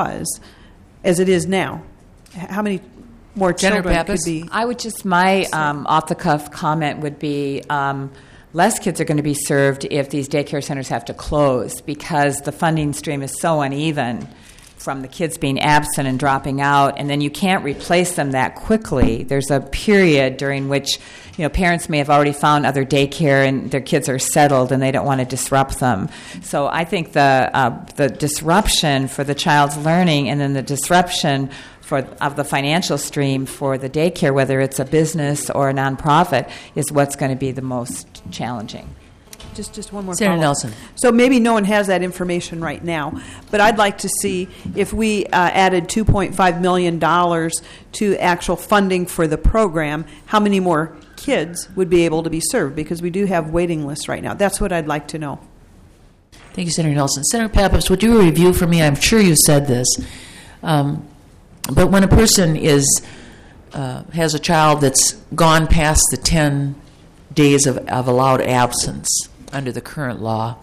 is now? How many more children could be? I would just, my off-the-cuff comment would be less kids are going to be served if these daycare centers have to close, because the funding stream is so uneven from the kids being absent and dropping out, and then you can't replace them that quickly. There's a period during which parents may have already found other daycare and their kids are settled and they don't want to disrupt them. So I think the disruption for the child's learning and then the disruption of the financial stream for the daycare, whether it's a business or a nonprofit, is what's going to be the most challenging. Just one more Senator follow-up. Nelson. So maybe no one has that information right now, but I'd like to see if we added $2.5 million to actual funding for the program, how many more kids would be able to be served, because we do have waiting lists right now. That's what I'd like to know. Thank you, Senator Nelson. Senator Pappas, would you review for me? I'm sure you said this, but when a person has a child that's gone past the 10 days of allowed absence under the current law,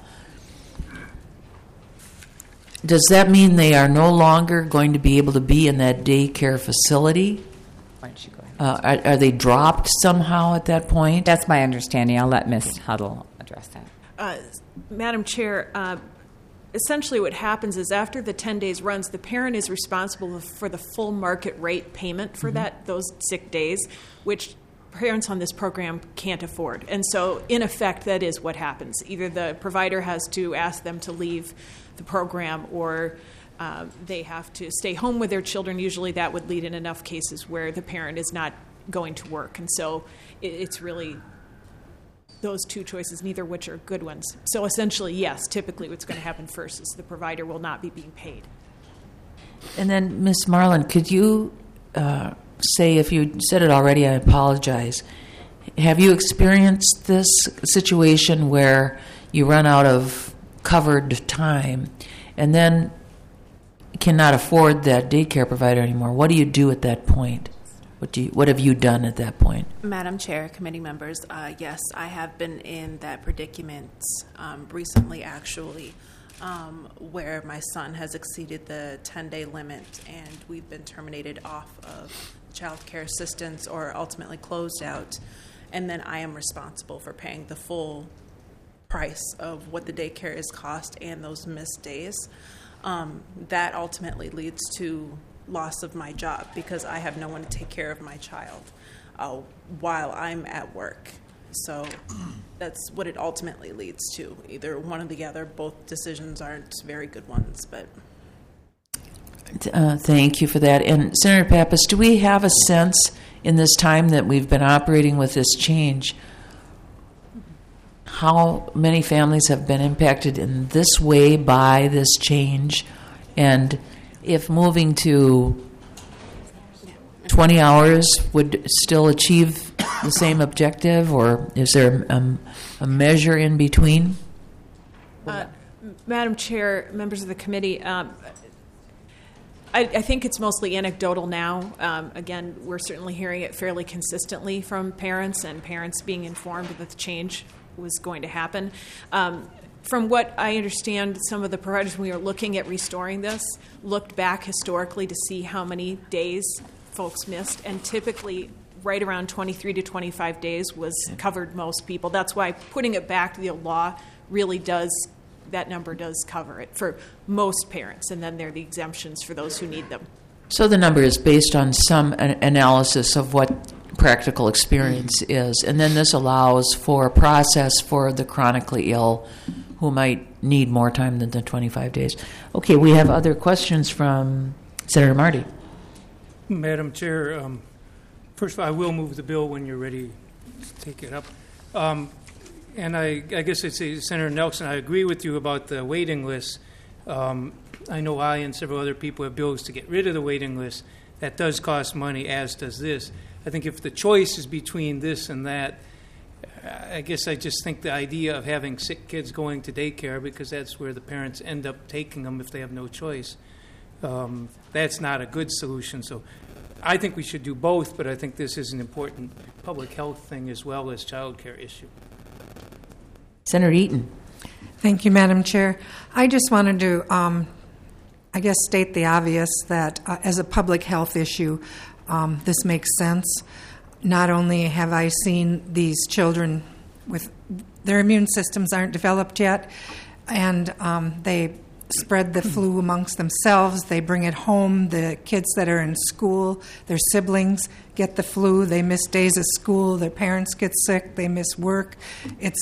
does that mean they are no longer going to be able to be in that daycare facility? Why don't you go ahead? Are they dropped somehow at that point? That's my understanding. I'll let Ms. Huddle address that. Madam Chair, essentially what happens is after the 10 days runs, the parent is responsible for the full market rate payment for those sick days, which parents on this program can't afford. And so, in effect, that is what happens. Either the provider has to ask them to leave the program, or they have to stay home with their children. Usually that would lead in enough cases where the parent is not going to work. And so it's really those two choices, neither of which are good ones. So essentially, yes, typically what's going to happen first is the provider will not be being paid. And then, Ms. Marlin, could you say, if you said it already, I apologize, have you experienced this situation where you run out of covered time and then cannot afford that daycare provider anymore? What do you do at that point? What have you done at that point? Madam Chair, committee members, yes, I have been in that predicament recently, actually, where my son has exceeded the 10-day limit and we've been terminated off of child care assistance or ultimately closed out, and then I am responsible for paying the full price of what the daycare is cost and those missed days. That ultimately leads to loss of my job because I have no one to take care of my child while I'm at work. So that's what it ultimately leads to. Either one or the other. Both decisions aren't very good ones, but thank you for that. And Senator Pappas, do we have a sense in this time that we've been operating with this change how many families have been impacted in this way by this change? And if moving to 20 hours would still achieve the same objective, or is there a measure in between? Madam Chair, members of the committee, I think it's mostly anecdotal now. Again, we're certainly hearing it fairly consistently from parents, and parents being informed that the change was going to happen. From what I understand, some of the providers, when we were looking at restoring this, looked back historically to see how many days folks missed, and typically right around 23 to 25 days was covered most people. That's why putting it back to the law really does, that number does cover it for most parents, and then there are the exemptions for those who need them. So the number is based on some analysis of what practical experience is, and then this allows for a process for the chronically ill who might need more time than the 25 days. Okay, we have other questions from Senator Marty. Madam Chair, first of all, I will move the bill when you're ready to take it up. And I guess it's Senator Nelson, I agree with you about the waiting list. I know I and several other people have bills to get rid of the waiting list. That does cost money, as does this. I think if the choice is between this and that, I guess I just think the idea of having sick kids going to daycare, because that's where the parents end up taking them if they have no choice, that's not a good solution. So I think we should do both, but I think this is an important public health thing as well as child care issue. Senator Eaton. Thank you, Madam Chair. I just wanted to, I guess, state the obvious that as a public health issue, this makes sense. Not only have I seen these children with their immune systems aren't developed yet, and they spread the flu amongst themselves. They bring it home. The kids that are in school, their siblings get the flu. They miss days of school. Their parents get sick. They miss work. It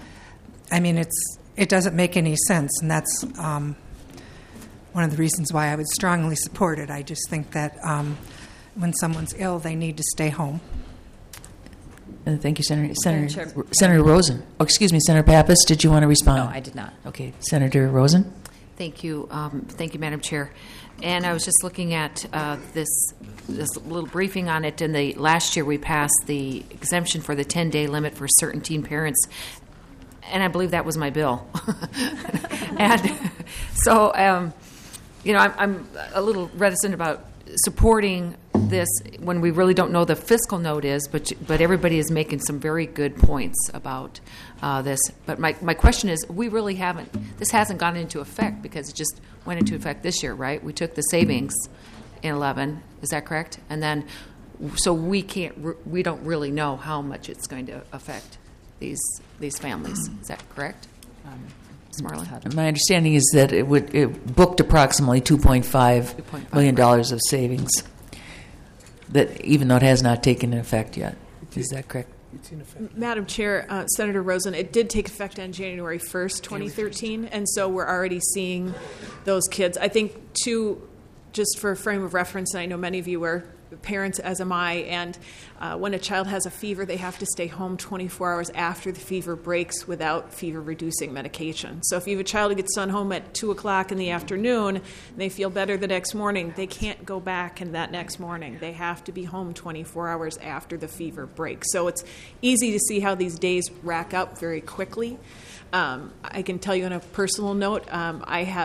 doesn't make any sense, and that's one of the reasons why I would strongly support it. I just think that when someone's ill, they need to stay home. Thank you, Madam Senator Rosen. Oh, excuse me, Senator Pappas, did you want to respond? No, I did not. Okay, Senator Rosen. Thank you, Madam Chair. And I was just looking at this little briefing on it. In the last year, we passed the exemption for the 10-day limit for certain teen parents, and I believe that was my bill. And so, I'm a little reticent about supporting this when we really don't know the fiscal note is, but everybody is making some very good points about this. But my question is, this hasn't gone into effect because it just went into effect this year, right? We took the savings in 11, is that correct? And then, so we don't really know how much it's going to affect these families. Is that correct? Ms. Marlin? My understanding is that it booked approximately $2.5 million of savings, that even though it has not taken effect yet. Is that correct? Madam Chair, Senator Rosen, it did take effect on January 1st, 2013, and so we're already seeing those kids. I think, too, just for a frame of reference, and I know many of you are parents, as am I, and when a child has a fever, they have to stay home 24 hours after the fever breaks without fever-reducing medication. So if you have a child who gets sent home at 2 o'clock in the afternoon and they feel better the next morning, they can't go back in that next morning. They have to be home 24 hours after the fever breaks. So it's easy to see how these days rack up very quickly. I can tell you on a personal note, I'm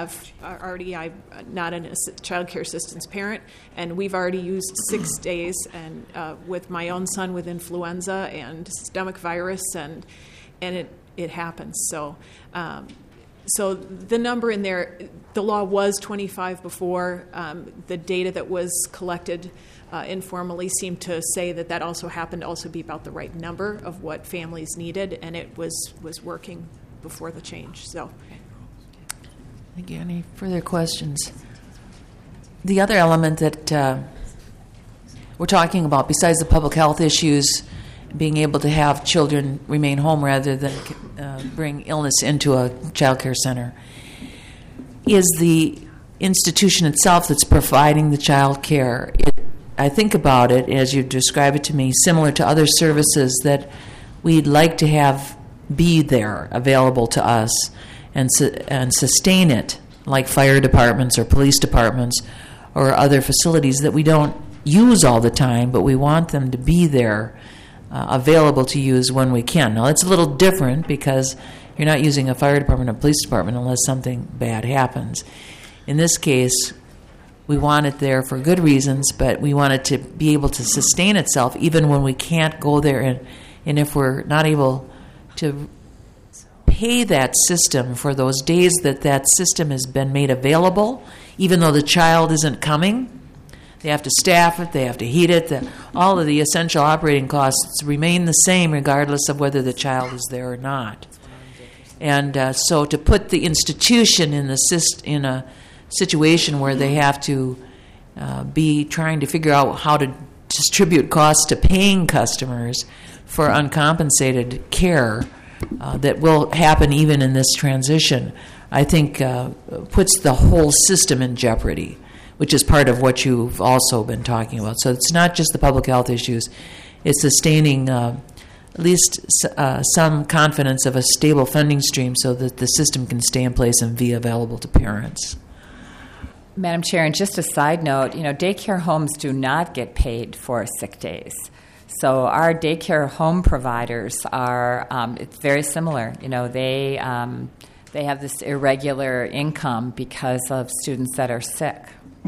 not a child care assistance parent, and we've already used 6 days, and with my own son with influenza and stomach virus, and it happens. So the number in there, the law was 25 before. The data that was collected informally seemed to say that also happened to also be about the right number of what families needed, and it was working before the change. So, thank you. Any further questions? The other element that we're talking about, besides the public health issues, being able to have children remain home rather than bring illness into a child care center, is the institution itself that's providing the child care. I think about it, as you describe it to me, similar to other services that we'd like to have be there, available to us, and sustain it, like fire departments or police departments or other facilities that we don't use all the time, but we want them to be there, available to use when we can. Now, it's a little different because you're not using a fire department or police department unless something bad happens. In this case, we want it there for good reasons, but we want it to be able to sustain itself even when we can't go there, and if we're not able to pay that system for those days that system has been made available, even though the child isn't coming. They have to staff it, they have to heat it, all of the essential operating costs remain the same regardless of whether the child is there or not. And so to put the institution in a situation where they have to be trying to figure out how to distribute costs to paying customers for uncompensated care that will happen even in this transition, I think puts the whole system in jeopardy, which is part of what you've also been talking about. So it's not just the public health issues, it's sustaining at least some confidence of a stable funding stream so that the system can stay in place and be available to parents. Madam Chair, and just a side note, daycare homes do not get paid for sick days. So our daycare home providers are, it's very similar. They have this irregular income because of students that are sick.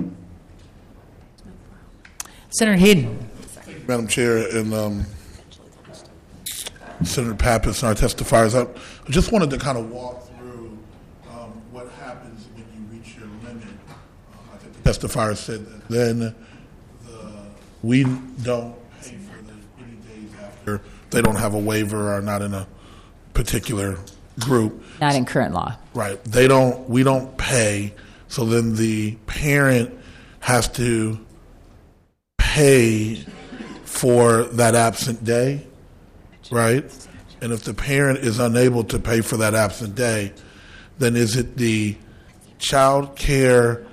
Senator Hayden. Madam Chair, and Senator Pappas and our testifiers, I just wanted to kind of walk through what happens when you reach your limit. I think the testifier said that then we don't pay for any days after they don't have a waiver or are not in a particular group. Not in current law. Right. We don't pay, so then the parent has to pay for that absent day, right? And if the parent is unable to pay for that absent day, then is it the child care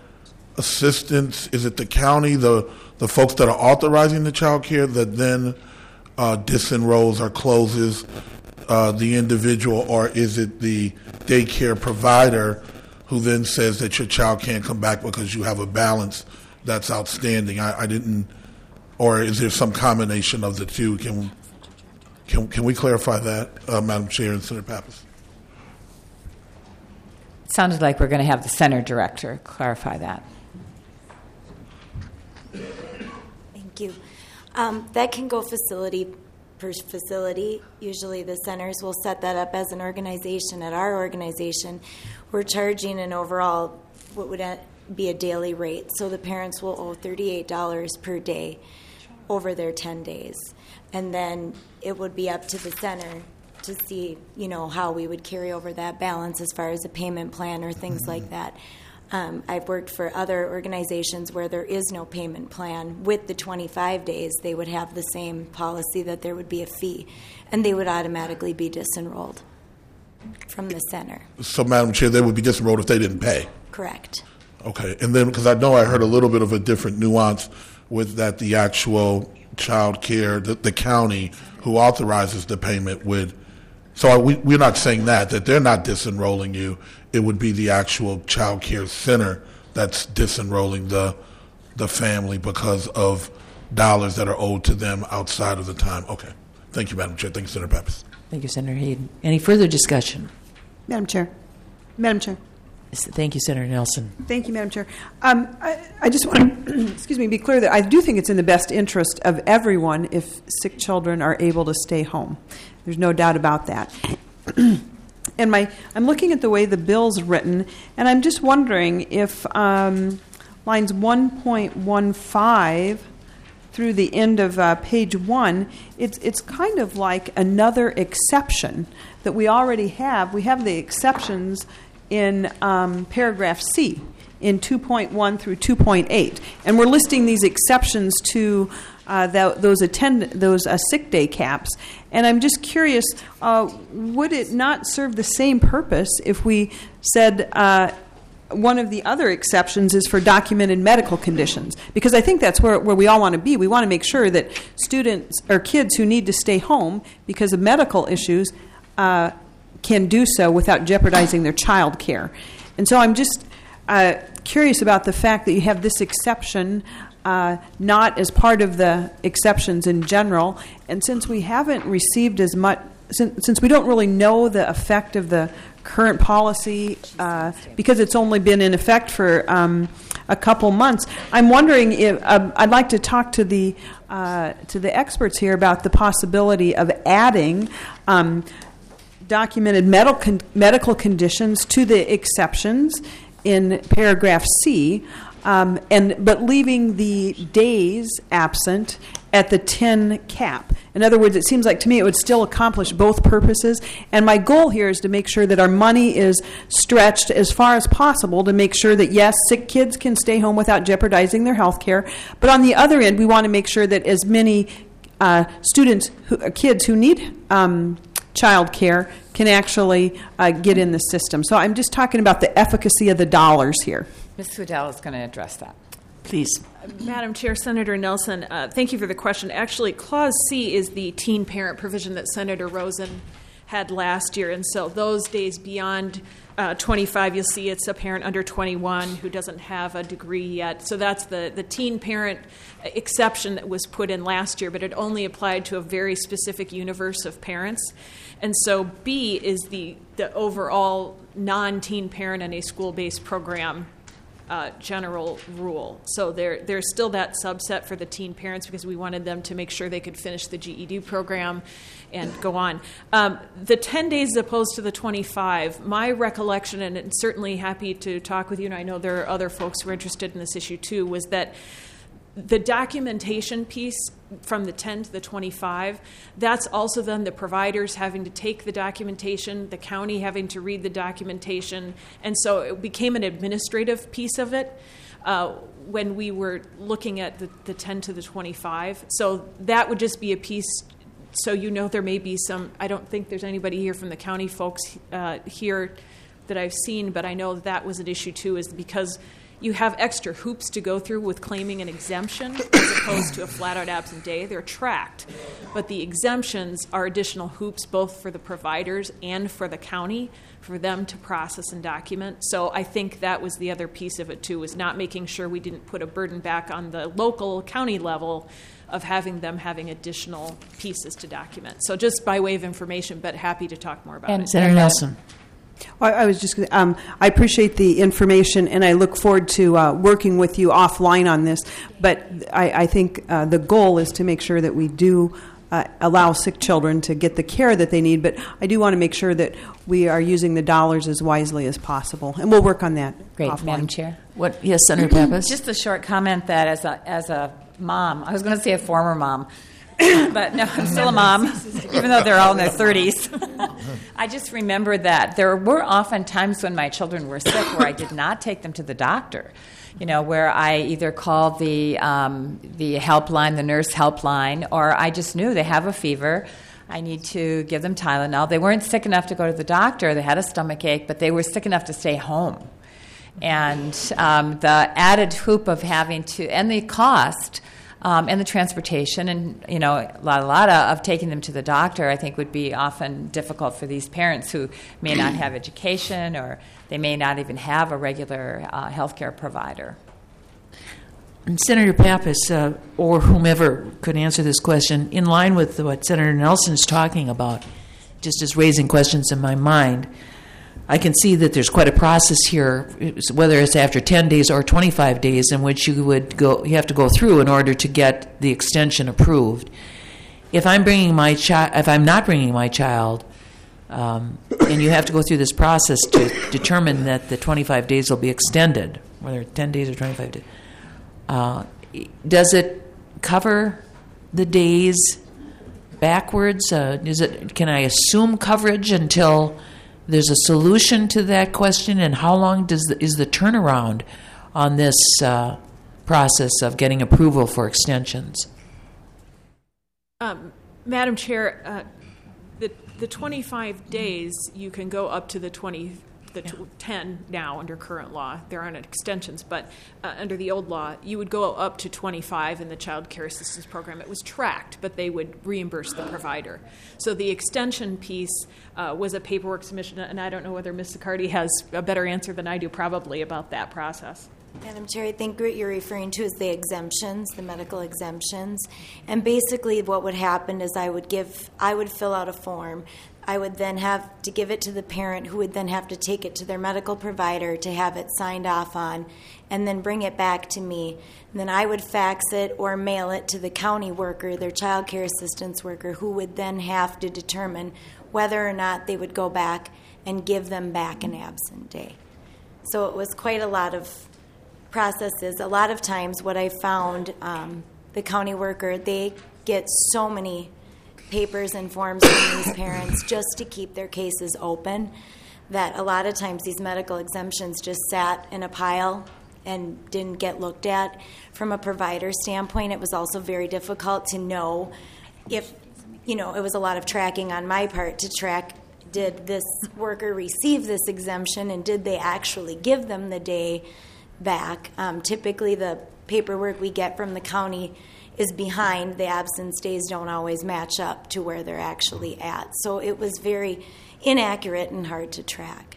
assistance, is it the county, the folks that are authorizing the child care that then disenrolls or closes the individual, or is it the daycare provider who then says that your child can't come back because you have a balance that's outstanding? I didn't, or is there some combination of the two? Can we clarify that, Madam Chair and Senator Pappas? It sounded like we're going to have the center director clarify that. Thank you. That can go facility per facility. Usually the centers will set that up as an organization. At our organization, we're charging an overall, what would be a daily rate. So the parents will owe $38 per day over their 10 days. And then it would be up to the center to see, how we would carry over that balance as far as a payment plan or things like that. I've worked for other organizations where there is no payment plan. With the 25 days, they would have the same policy that there would be a fee, and they would automatically be disenrolled from the center. So, Madam Chair, they would be disenrolled if they didn't pay? Correct. Okay. And then, because I know I heard a little bit of a different nuance with that the actual child care, the county who authorizes the payment would. So we're not saying that they're not disenrolling you. It would be the actual child care center that's disenrolling the family because of dollars that are owed to them outside of the time. Okay. Thank you, Madam Chair. Thank you, Senator Pappas. Thank you, Senator Hayden. Any further discussion? Madam Chair. Madam Chair. Thank you, Senator Nelson. Thank you, Madam Chair. I just want to be clear that I do think it's in the best interest of everyone if sick children are able to stay home. There's no doubt about that. And I'm looking at the way the bill's written, and I'm just wondering if lines 1.15 through the end of page 1, it's kind of like another exception that we already have. We have the exceptions in paragraph C in 2.1 through 2.8, and we're listing these exceptions to those sick day caps. And I'm just curious, would it not serve the same purpose if we said one of the other exceptions is for documented medical conditions? Because I think that's where we all want to be. We want to make sure that students or kids who need to stay home because of medical issues can do so without jeopardizing their child care. And so I'm just curious about the fact that you have this exception not as part of the exceptions in general. And since we haven't received as much, since we don't really know the effect of the current policy, because it's only been in effect for a couple months, I'm wondering if I'd like to talk to the experts here about the possibility of adding documented medical conditions to the exceptions in paragraph C, but leaving the days absent at the 10 cap. In other words, it seems like to me it would still accomplish both purposes. And my goal here is to make sure that our money is stretched as far as possible to make sure that, yes, sick kids can stay home without jeopardizing their health care. But on the other end, we want to make sure that as many kids who need child care can actually get in the system. So I'm just talking about the efficacy of the dollars here. Ms. Swedell is going to address that. Please. Madam Chair, Senator Nelson, thank you for the question. Actually, Clause C is the teen parent provision that Senator Rosen had last year. And so those days beyond 25, you'll see it's a parent under 21 who doesn't have a degree yet. So that's the teen parent exception that was put in last year, but it only applied to a very specific universe of parents. And so B is the overall non-teen parent in a school-based program general rule. So there's still that subset for the teen parents because we wanted them to make sure they could finish the GED program and go on. The 10 days as opposed to the 25, my recollection, and certainly happy to talk with you, and I know there are other folks who are interested in this issue too, was that the documentation piece from the 10 to the 25, that's also then the providers having to take the documentation, the county having to read the documentation, and so it became an administrative piece of it when we were looking at the 10 to the 25. So that would just be a piece, so there may be some, I don't think there's anybody here from the county folks here that I've seen, but I know that was an issue too, is because you have extra hoops to go through with claiming an exemption as opposed to a flat-out absent day. They're tracked, but the exemptions are additional hoops both for the providers and for the county for them to process and document. So I think that was the other piece of it too, was not making sure we didn't put a burden back on the local county level of having additional pieces to document. So just by way of information, but happy to talk more about it. Senator Nelson. Well, I was just going to, I appreciate the information, and I look forward to working with you offline on this. But I think the goal is to make sure that we do allow sick children to get the care that they need. But I do want to make sure that we are using the dollars as wisely as possible, and we'll work on that. Great, offline. Madam Chair. What? Yes, Senator Pappas. Just a short comment that as a mom, I was going to say a former mom. But no, I'm still a mom, even though they're all in their 30s. I just remember that there were often times when my children were sick where I did not take them to the doctor, where I either called the helpline, the nurse helpline, or I just knew they have a fever. I need to give them Tylenol. They weren't sick enough to go to the doctor. They had a stomach ache, but they were sick enough to stay home. And the added hoop of having to, and the cost, and the transportation, and a lot of taking them to the doctor, I think would be often difficult for these parents who may not have education, or they may not even have a regular healthcare provider. And Senator Pappas, or whomever could answer this question, in line with what Senator Nelson is talking about, just as raising questions in my mind, I can see that there's quite a process here, whether it's after 10 days or 25 days, in which you have to go through in order to get the extension approved. If I'm not bringing my child, and you have to go through this process to determine that the 25 days will be extended, whether 10 days or 25 days, does it cover the days backwards? Can I assume coverage until there's a solution to that question, and how long is the turnaround on this process of getting approval for extensions? Madam Chair, the 25 days, you can go up to the 10 now under current law. There aren't extensions, but under the old law, you would go up to 25 in the Child Care Assistance Program. It was tracked, but they would reimburse the provider. So the extension piece was a paperwork submission, and I don't know whether Ms. Sicardi has a better answer than I do probably about that process. Madam Chair, I think what you're referring to is the exemptions, the medical exemptions. And basically what would happen is I would fill out a form. I would then have to give it to the parent, who would then have to take it to their medical provider to have it signed off on, and then bring it back to me. And then I would fax it or mail it to the county worker, their child care assistance worker, who would then have to determine whether or not they would go back and give them back an absent day. So it was quite a lot of processes. A lot of times what I found, the county worker, they get so many papers and forms from these parents just to keep their cases open, that a lot of times these medical exemptions just sat in a pile and didn't get looked at. From a provider standpoint, it was also very difficult to know if, it was a lot of tracking on my part to track, did this worker receive this exemption, and did they actually give them the day back? Typically the paperwork we get from the county is behind. The absence days don't always match up to where they're actually at. So it was very inaccurate and hard to track.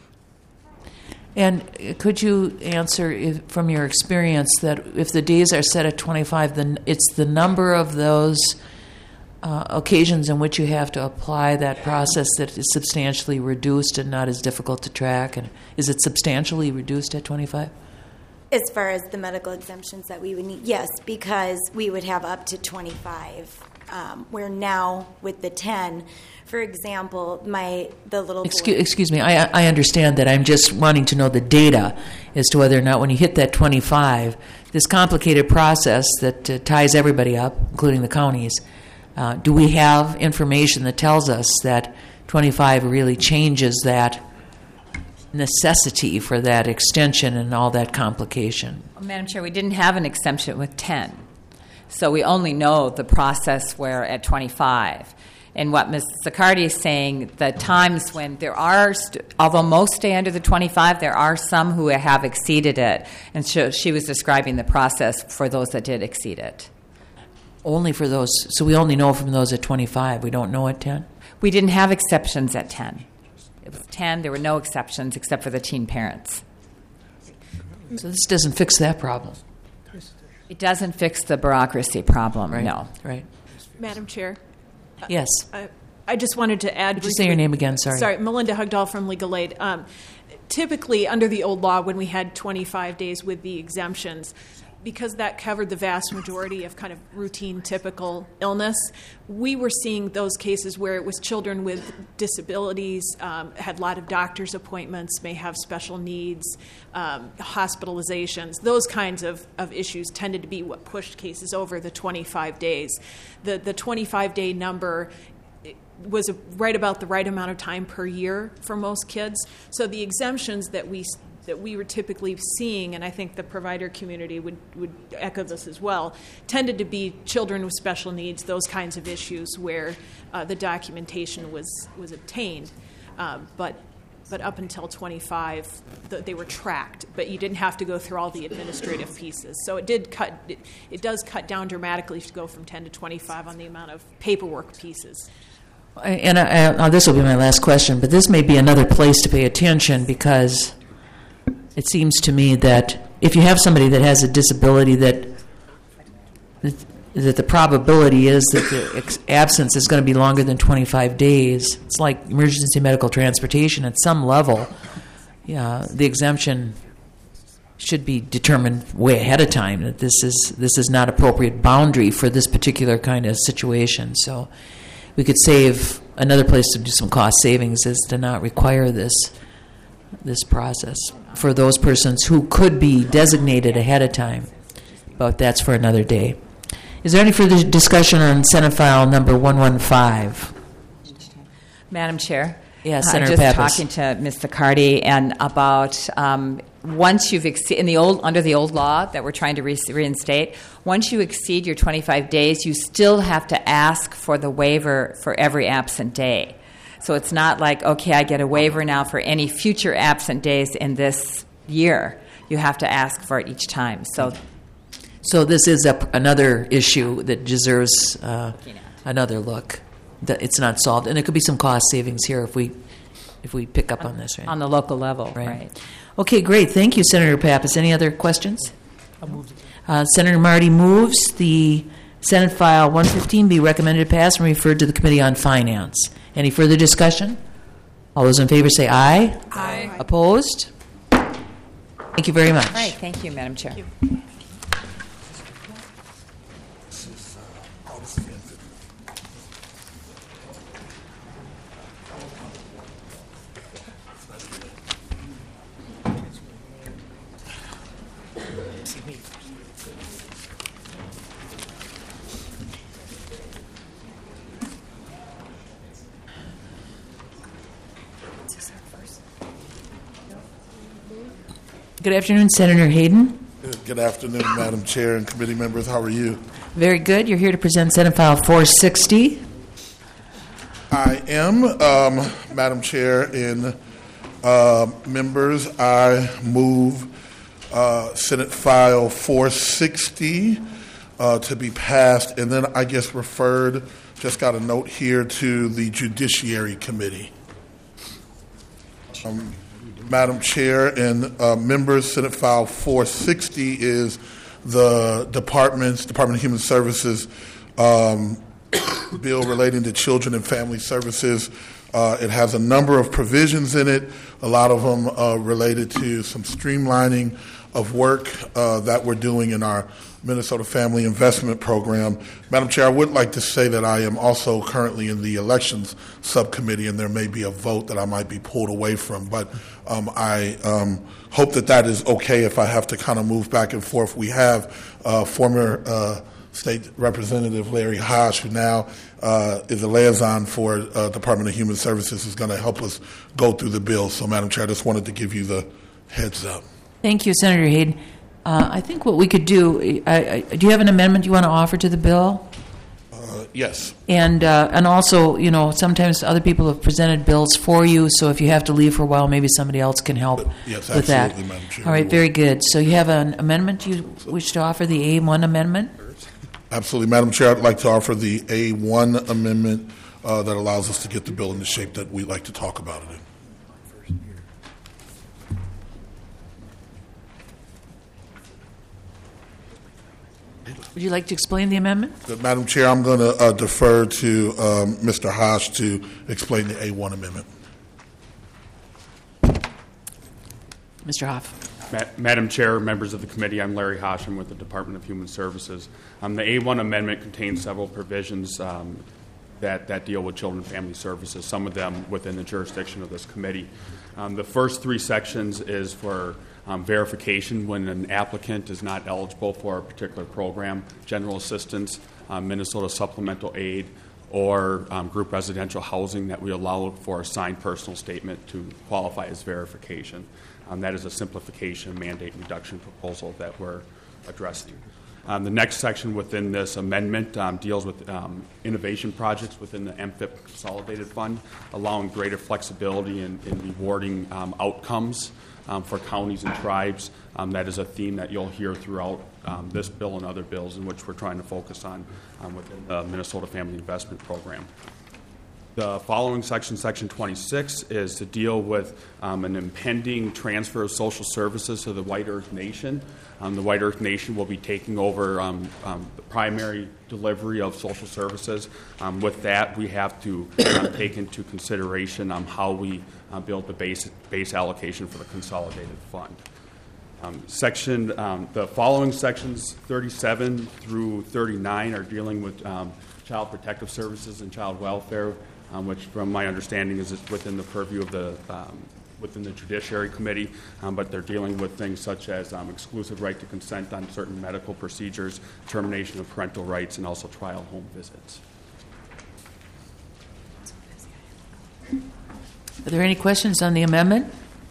And could you answer, from your experience, that if the days are set at 25, then it's the number of those occasions in which you have to apply that process that is substantially reduced and not as difficult to track? And is it substantially reduced at 25? As far as the medical exemptions that we would need, yes, because we would have up to 25. Where now with the 10, for example, the little boy. Excuse me, I understand that. I'm just wanting to know the data as to whether or not when you hit that 25, this complicated process that ties everybody up, including the counties, do we have information that tells us that 25 really changes that necessity for that extension and all that complication? Well, Madam Chair, we didn't have an exemption with 10. So we only know the process where at 25. And what Ms. Zaccardi is saying, the times when there are, although most stay under the 25, there are some who have exceeded it. And she was describing the process for those that did exceed it. Only for those. So we only know from those at 25. We don't know at 10? We didn't have exceptions at 10. It was 10. There were no exceptions except for the teen parents. So this doesn't fix that problem. It doesn't fix the bureaucracy problem, Right. no. Right. Madam Chair. Yes. I just wanted to add. Could you say your name again? Sorry. Sorry, Melinda Hugdahl from Legal Aid. Typically, under the old law, when we had 25 days with the exemptions, because that covered the vast majority of kind of routine, typical illness, we were seeing those cases where it was children with disabilities, had a lot of doctor's appointments, may have special needs, hospitalizations. Those kinds of issues tended to be what pushed cases over the 25 days. The 25-day number was right about the right amount of time per year for most kids. So the exemptions that we were typically seeing, and I think the provider community would echo this as well, tended to be children with special needs, those kinds of issues where the documentation was obtained. But up until 25, they were tracked, but you didn't have to go through all the administrative pieces. So it does cut down dramatically to go from 10 to 25 on the amount of paperwork pieces. And this will be my last question, but this may be another place to pay attention, because it seems to me that if you have somebody that has a disability that the probability is that the absence is going to be longer than 25 days, it's like emergency medical transportation. At some level, the exemption should be determined way ahead of time, that this is not appropriate boundary for this particular kind of situation. So we could save, another place to do some cost savings is to not require this process for those persons who could be designated ahead of time. But that's for another day. Is there any further discussion on Senate File number 115? Madam Chair? Yes, Senator just Pappas. talking to Ms. Zaccardi and about once you've exceeded under the old law that we're trying to reinstate, once you exceed your 25 days, you still have to ask for the waiver for every absent day. So it's not like, okay, I get a waiver now for any future absent days in this year. You have to ask for it each time. So this is another issue that deserves another look. It's not solved, and it could be some cost savings here if we pick up on this, right? On the local level, right. Okay, great. Thank you, Senator Pappas. Any other questions? Senator Marty moves the Senate File 115 be recommended to pass and referred to the Committee on Finance. Any further discussion? All those in favor say aye. Aye. Opposed? Thank you very much. All right, thank you, Madam Chair. Good afternoon, Senator Hayden. Good afternoon, Madam Chair and committee members. How are you? Very good. You're here to present Senate File 460. I am, Madam Chair and members. I move Senate File 460 to be passed, and then I guess referred, just got a note here, to the Judiciary Committee. Madam Chair and members, Senate File 460 is the Department of Human Services bill relating to children and family services. It has a number of provisions in it, a lot of them related to some streamlining of work that we're doing in our Minnesota Family Investment Program. Madam Chair, I would like to say that I am also currently in the Elections Subcommittee, and there may be a vote that I might be pulled away from, but I hope that is okay if I have to kind of move back and forth. We have former State Representative Larry Hodge, who now is a liaison for Department of Human Services, who's going to help us go through the bill. So, Madam Chair, I just wanted to give you the heads up. Thank you, Senator Hayden. I think what we could do, do you have an amendment you want to offer to the bill? Yes. And also, sometimes other people have presented bills for you, so if you have to leave for a while, maybe somebody else can help Yes, with that. absolutely, Madam Chair. All right, very good. So you have an amendment you wish to offer, the A1 amendment? Absolutely, Madam Chair. I'd like to offer the A1 amendment that allows us to get the bill in the shape that we'd like to talk about it in. Would you like to explain the amendment? Madam Chair, I'm going to defer to Mr. Hosh to explain the A1 amendment. Mr. Hoff. Madam Chair, members of the committee, I'm Larry Hosh. I'm with the Department of Human Services. The A1 amendment contains several provisions that deal with children and family services, some of them within the jurisdiction of this committee. The first three sections is for verification when an applicant is not eligible for a particular program, general assistance, Minnesota supplemental aid, or group residential housing, that we allow for a signed personal statement to qualify as verification. That is a simplification mandate reduction proposal that we're addressing. The next section within this amendment deals with innovation projects within the MFIP Consolidated Fund, allowing greater flexibility in rewarding outcomes for counties and tribes. That is a theme that you'll hear throughout this bill and other bills in which we're trying to focus on within the Minnesota Family Investment Program. The following section, Section 26, is to deal with an impending transfer of social services to the White Earth Nation. The White Earth Nation will be taking over the primary delivery of social services. With that, we have to take into consideration how we build the base allocation for the consolidated fund. The following sections, 37 through 39, are dealing with child protective services and child welfare, which, from my understanding, is within the purview of within the Judiciary Committee, but they're dealing with things such as exclusive right to consent on certain medical procedures, termination of parental rights, and also trial home visits. Are there any questions on the amendment?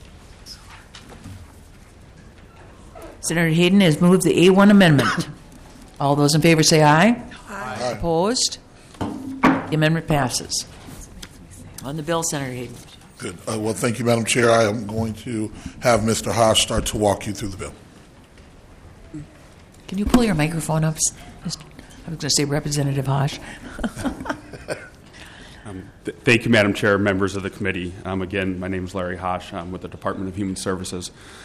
Senator Hayden has moved the A1 amendment. All those in favor say aye. Aye. Opposed? The amendment passes. On the bill, Senator Hayden. Good. Well, thank you, Madam Chair. I am going to have Mr. Hosh start to walk you through the bill. Can you pull your microphone up? I was going to say Representative Hosh. Thank you, Madam Chair, members of the committee. Again, my name is Larry Hosh. I'm with the Department of Human Services.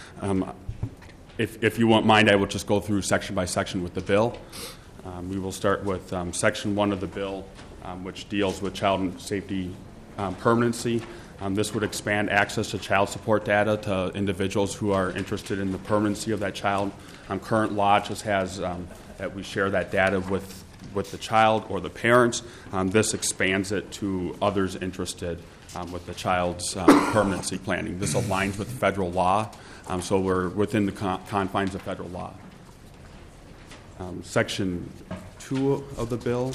If you won't mind, I will just go through section by section with the bill. We will start with Section 1 of the bill, which deals with child safety permanency. This would expand access to child support data to individuals who are interested in the permanency of that child. Current law just has that we share that data with the child or the parents. This expands it to others interested with the child's permanency planning. This aligns with federal law, so we're within the confines of federal law. Section 2 of the bill.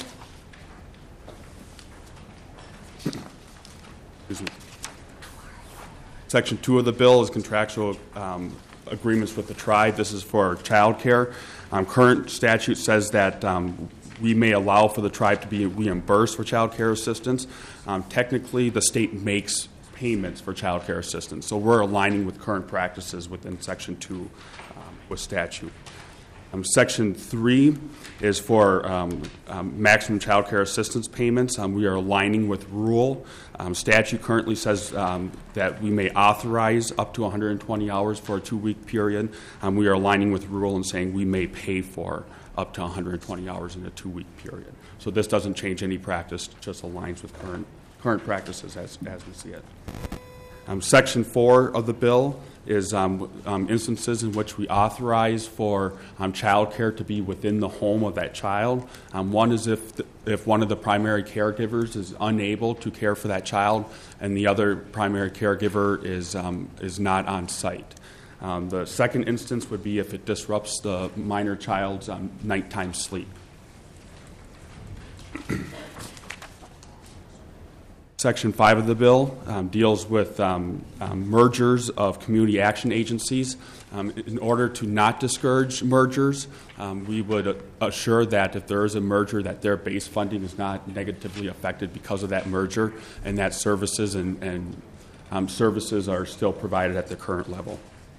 Section 2 of the bill is contractual agreements with the tribe. This is for child care. Current statute says that we may allow for the tribe to be reimbursed for child care assistance. Technically, the state makes payments for child care assistance, so we're aligning with current practices within Section 2 with statute. Section 3 is for maximum child care assistance payments. We are aligning with rule. Statute currently says that we may authorize up to 120 hours for a 2-week period. We are aligning with rule and saying we may pay for up to 120 hours in a 2-week period. So this doesn't change any practice, it just aligns with current practices as we see it. Section 4 of the bill is instances in which we authorize for child care to be within the home of that child. One is if one of the primary caregivers is unable to care for that child and the other primary caregiver is not on site. The second instance would be if it disrupts the minor child's nighttime sleep. Section 5 of the bill deals with mergers of community action agencies. In order to not discourage mergers, we would assure that if there is a merger, that their base funding is not negatively affected because of that merger, and that services and services are still provided at the current level.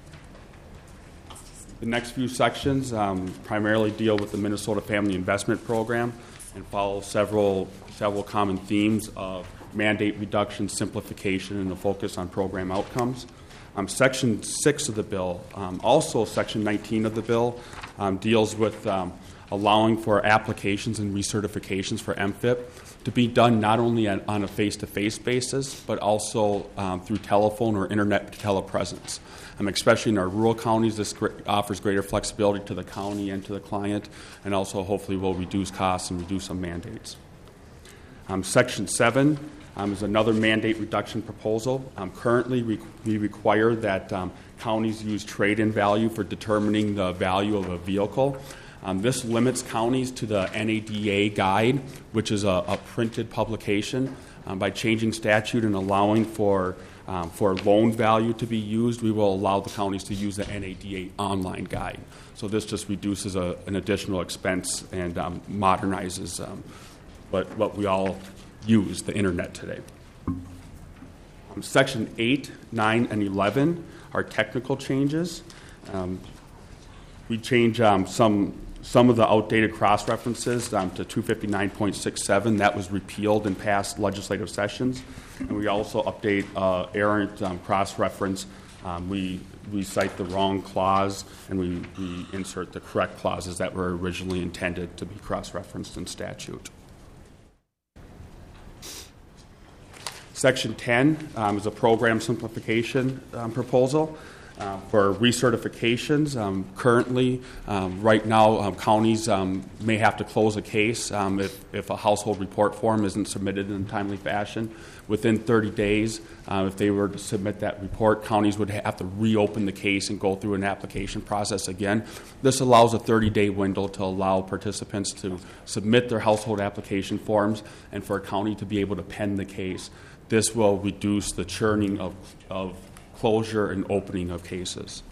The next few sections primarily deal with the Minnesota Family Investment Program and follow several common themes of mandate reduction, simplification, and a focus on program outcomes. Section 6 of the bill, also Section 19 of the bill, deals with allowing for applications and recertifications for MFIP to be done not only on a face-to-face basis, but also through telephone or internet telepresence. Especially in our rural counties, this offers greater flexibility to the county and to the client, and also hopefully will reduce costs and reduce some mandates. Section 7 is another mandate reduction proposal. Currently, we require that counties use trade-in value for determining the value of a vehicle. This limits counties to the NADA guide, which is a printed publication. By changing statute and allowing for loan value to be used, we will allow the counties to use the NADA online guide. So this just reduces an additional expense and modernizes what we all use, the internet today. Section 8, 9, and 11 are technical changes. We change some of the outdated cross-references to 259.67. That was repealed in past legislative sessions. And we also update errant cross-reference. We cite the wrong clause, and we insert the correct clauses that were originally intended to be cross-referenced in statute. Section 10 is a program simplification proposal. For recertifications, currently, right now, counties may have to close a case if a household report form isn't submitted in a timely fashion. Within 30 days, if they were to submit that report, counties would have to reopen the case and go through an application process again. This allows a 30-day window to allow participants to submit their household application forms and for a county to be able to pen the case. This will reduce the churning of closure and opening of cases.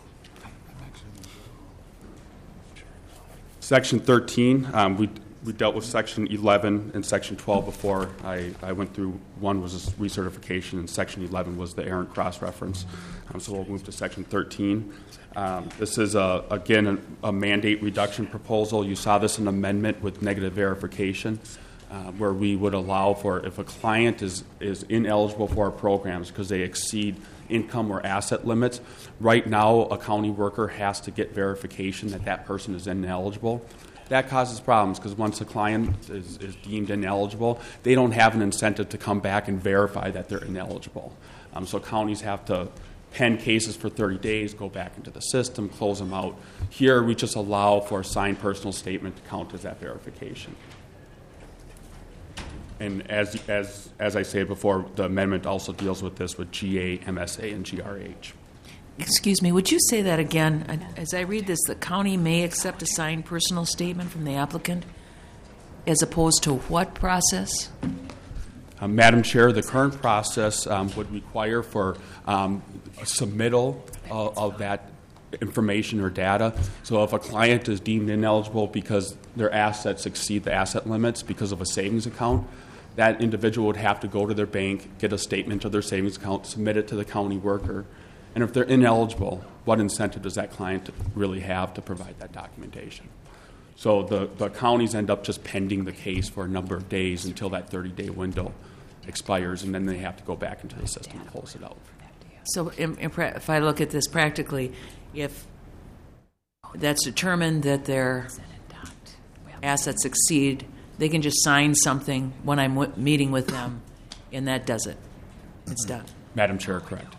Section 13, we dealt with Section 11 and Section 12 before. I went through. One was recertification, and Section 11 was the errant cross-reference. So we'll move to Section 13. This is, again, a mandate reduction proposal. You saw this in amendment with negative verification. Where we would allow for, if a client is ineligible for our programs because they exceed income or asset limits, right now a county worker has to get verification that person is ineligible. That causes problems because once a client is deemed ineligible, they don't have an incentive to come back and verify that they're ineligible. So counties have to pen cases for 30 days, go back into the system, close them out. Here we just allow for a signed personal statement to count as that verification. And as I said before, the amendment also deals with this with GA, MSA, and GRH. Excuse me, would you say that again? As I read this, the county may accept a signed personal statement from the applicant as opposed to what process? Madam Chair, the current process would require for a submittal of that information or data. So if a client is deemed ineligible because their assets exceed the asset limits because of a savings account, that individual would have to go to their bank, get a statement of their savings account, submit it to the county worker. And if they're ineligible, what incentive does that client really have to provide that documentation? So the counties end up just pending the case for a number of days until that 30-day window expires, and then they have to go back into the system and close it out. So if I look at this practically, if that's determined that their assets exceed, they can just sign something when I'm meeting with them, and that does it. It's done. Madam Chair, correct.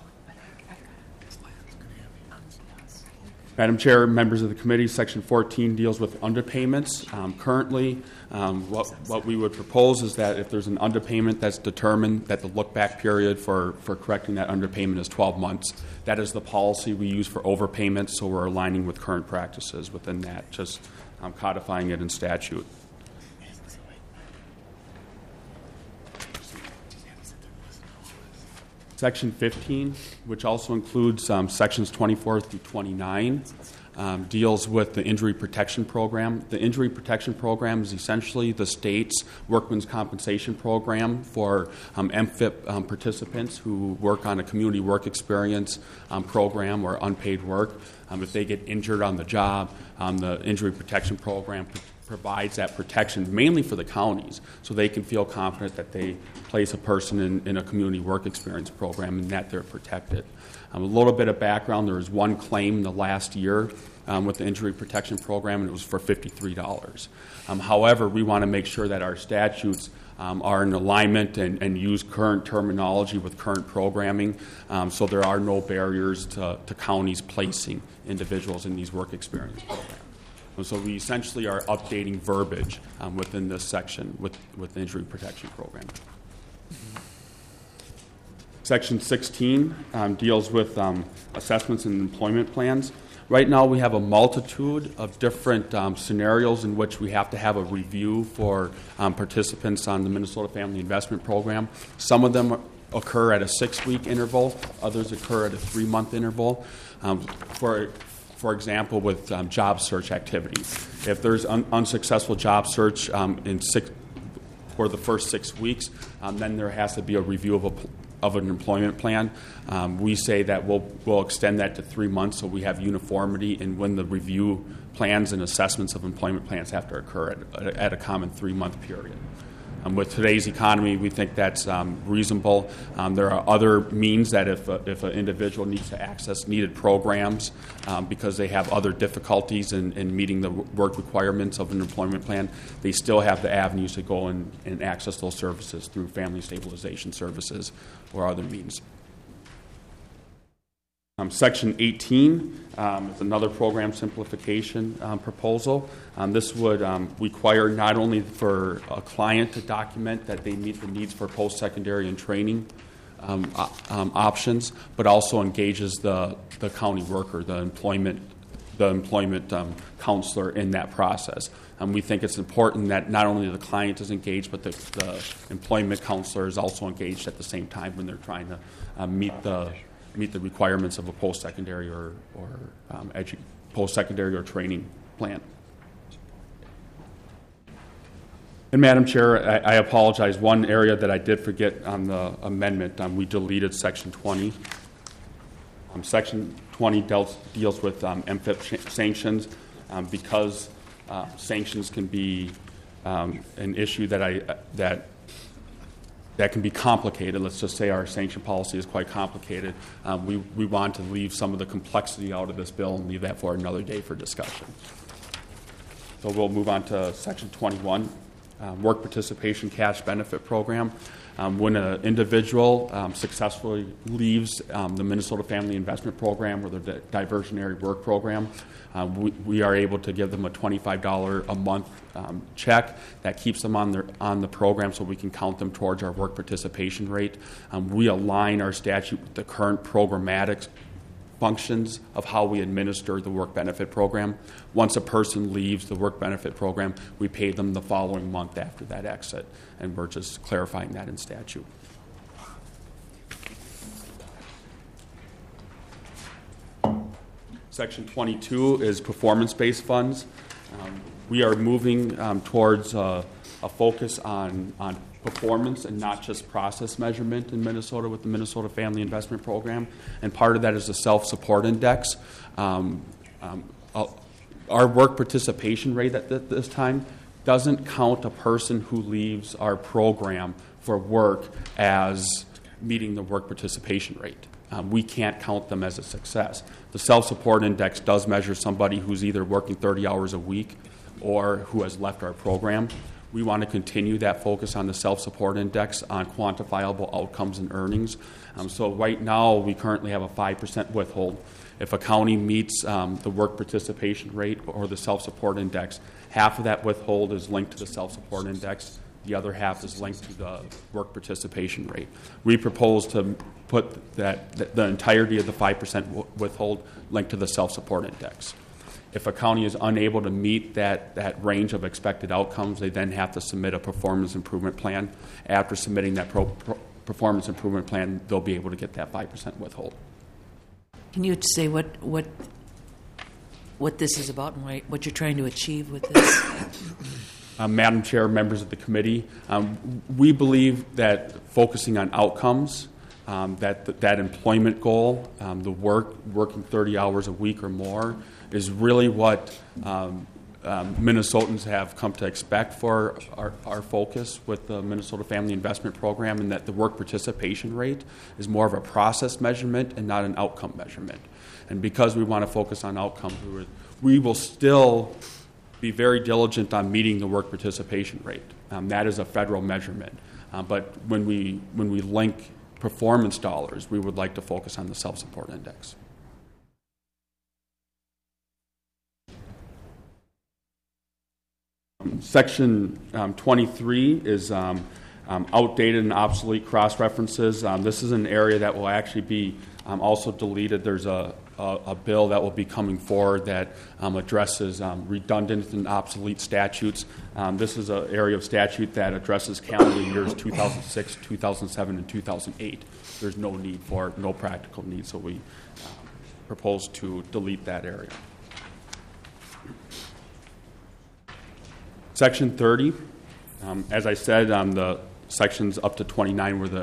Madam Chair, members of the committee, Section 14 deals with underpayments. Currently, what we would propose is that if there's an underpayment that's determined, that the look-back period for correcting that underpayment is 12 months. That is the policy we use for overpayments, so we're aligning with current practices within that, just codifying it in statute. Section 15, which also includes sections 24 through 29, deals with the Injury Protection Program. The Injury Protection Program is essentially the state's workman's compensation program for MFIP participants who work on a community work experience program or unpaid work. If they get injured on the job, the Injury Protection Program provides that protection mainly for the counties, so they can feel confident that they place a person in a community work experience program and that they're protected. A little bit of background: there was one claim the last year with the Injury Protection Program, and it was for $53. However, we want to make sure that our statutes are in alignment and use current terminology with current programming, so there are no barriers to counties placing individuals in these work experience programs. And so we essentially are updating verbiage within this section with the Injury Protection Program. Section 16 deals with assessments and employment plans. Right now we have a multitude of different scenarios in which we have to have a review for participants on the Minnesota Family Investment Program. Some of them occur at a 6-week interval, others occur at a 3-month interval. For example, with job search activities. If there's unsuccessful job search for the first 6 weeks, then there has to be a review of an employment plan. We say that we'll extend that to 3 months so we have uniformity in when the review plans and assessments of employment plans have to occur at a common 3-month period. With today's economy, we think that's reasonable. There are other means that if an individual needs to access needed programs because they have other difficulties in meeting the work requirements of an employment plan, they still have the avenues to go and access those services through family stabilization services or other means. Section 18 is another program simplification proposal. This would require not only for a client to document that they meet the needs for post-secondary and training options, but also engages the county worker, the employment counselor in that process. We think it's important that not only the client is engaged, but the employment counselor is also engaged at the same time when they're trying to meet the requirements of a post-secondary or post-secondary or training plan. And Madam Chair, I apologize. One area that I did forget on the amendment, we deleted Section 20. Section 20 deals with MFIP sanctions because sanctions can be an issue that can be complicated. Let's just say our sanction policy is quite complicated. We want to leave some of the complexity out of this bill and leave that for another day for discussion. So we'll move on to Section 21, Work Participation Cash Benefit Program. When an individual successfully leaves the Minnesota Family Investment Program or the diversionary work program, we are able to give them a $25 a month check that keeps them on the program so we can count them towards our work participation rate. We align our statute with the current programmatic functions of how we administer the work benefit program. Once a person leaves the work benefit program, we pay them the following month after that exit, and we're just clarifying that in statute. Section 22 is performance-based funds. We are moving towards a focus on performance and not just process measurement in Minnesota with the Minnesota Family Investment Program, and part of that is the self-support index. Our work participation rate at this time doesn't count a person who leaves our program for work as meeting the work participation rate. We can't count them as a success. The self-support index does measure somebody who's either working 30 hours a week or who has left our program. We want to continue that focus on the self-support index on quantifiable outcomes and earnings. So right now, we currently have a 5% withhold. If a county meets the work participation rate or the self-support index, half of that withhold is linked to the self-support index. The other half is linked to the work participation rate. We propose to put the entirety of the 5% withhold linked to the self-support index. If a county is unable to meet that range of expected outcomes, they then have to submit a performance improvement plan. After submitting that performance improvement plan, they'll be able to get that 5% withhold. Can you say what this is about and what you're trying to achieve with this? Madam Chair, members of the committee, we believe that focusing on outcomes, that employment goal, working 30 hours a week or more, is really what Minnesotans have come to expect for our focus with the Minnesota Family Investment Program, and that the work participation rate is more of a process measurement and not an outcome measurement. And because we want to focus on outcomes, we will still be very diligent on meeting the work participation rate. That is a federal measurement. But when we link performance dollars, we would like to focus on the self-support index. Section 23 is outdated and obsolete cross-references. This is an area that will actually be also deleted. There's a bill that will be coming forward that addresses redundant and obsolete statutes. This is an area of statute that addresses calendar years 2006, 2007, and 2008. There's no practical need, so we propose to delete that area. Section 30, as I said, the sections up to 29 were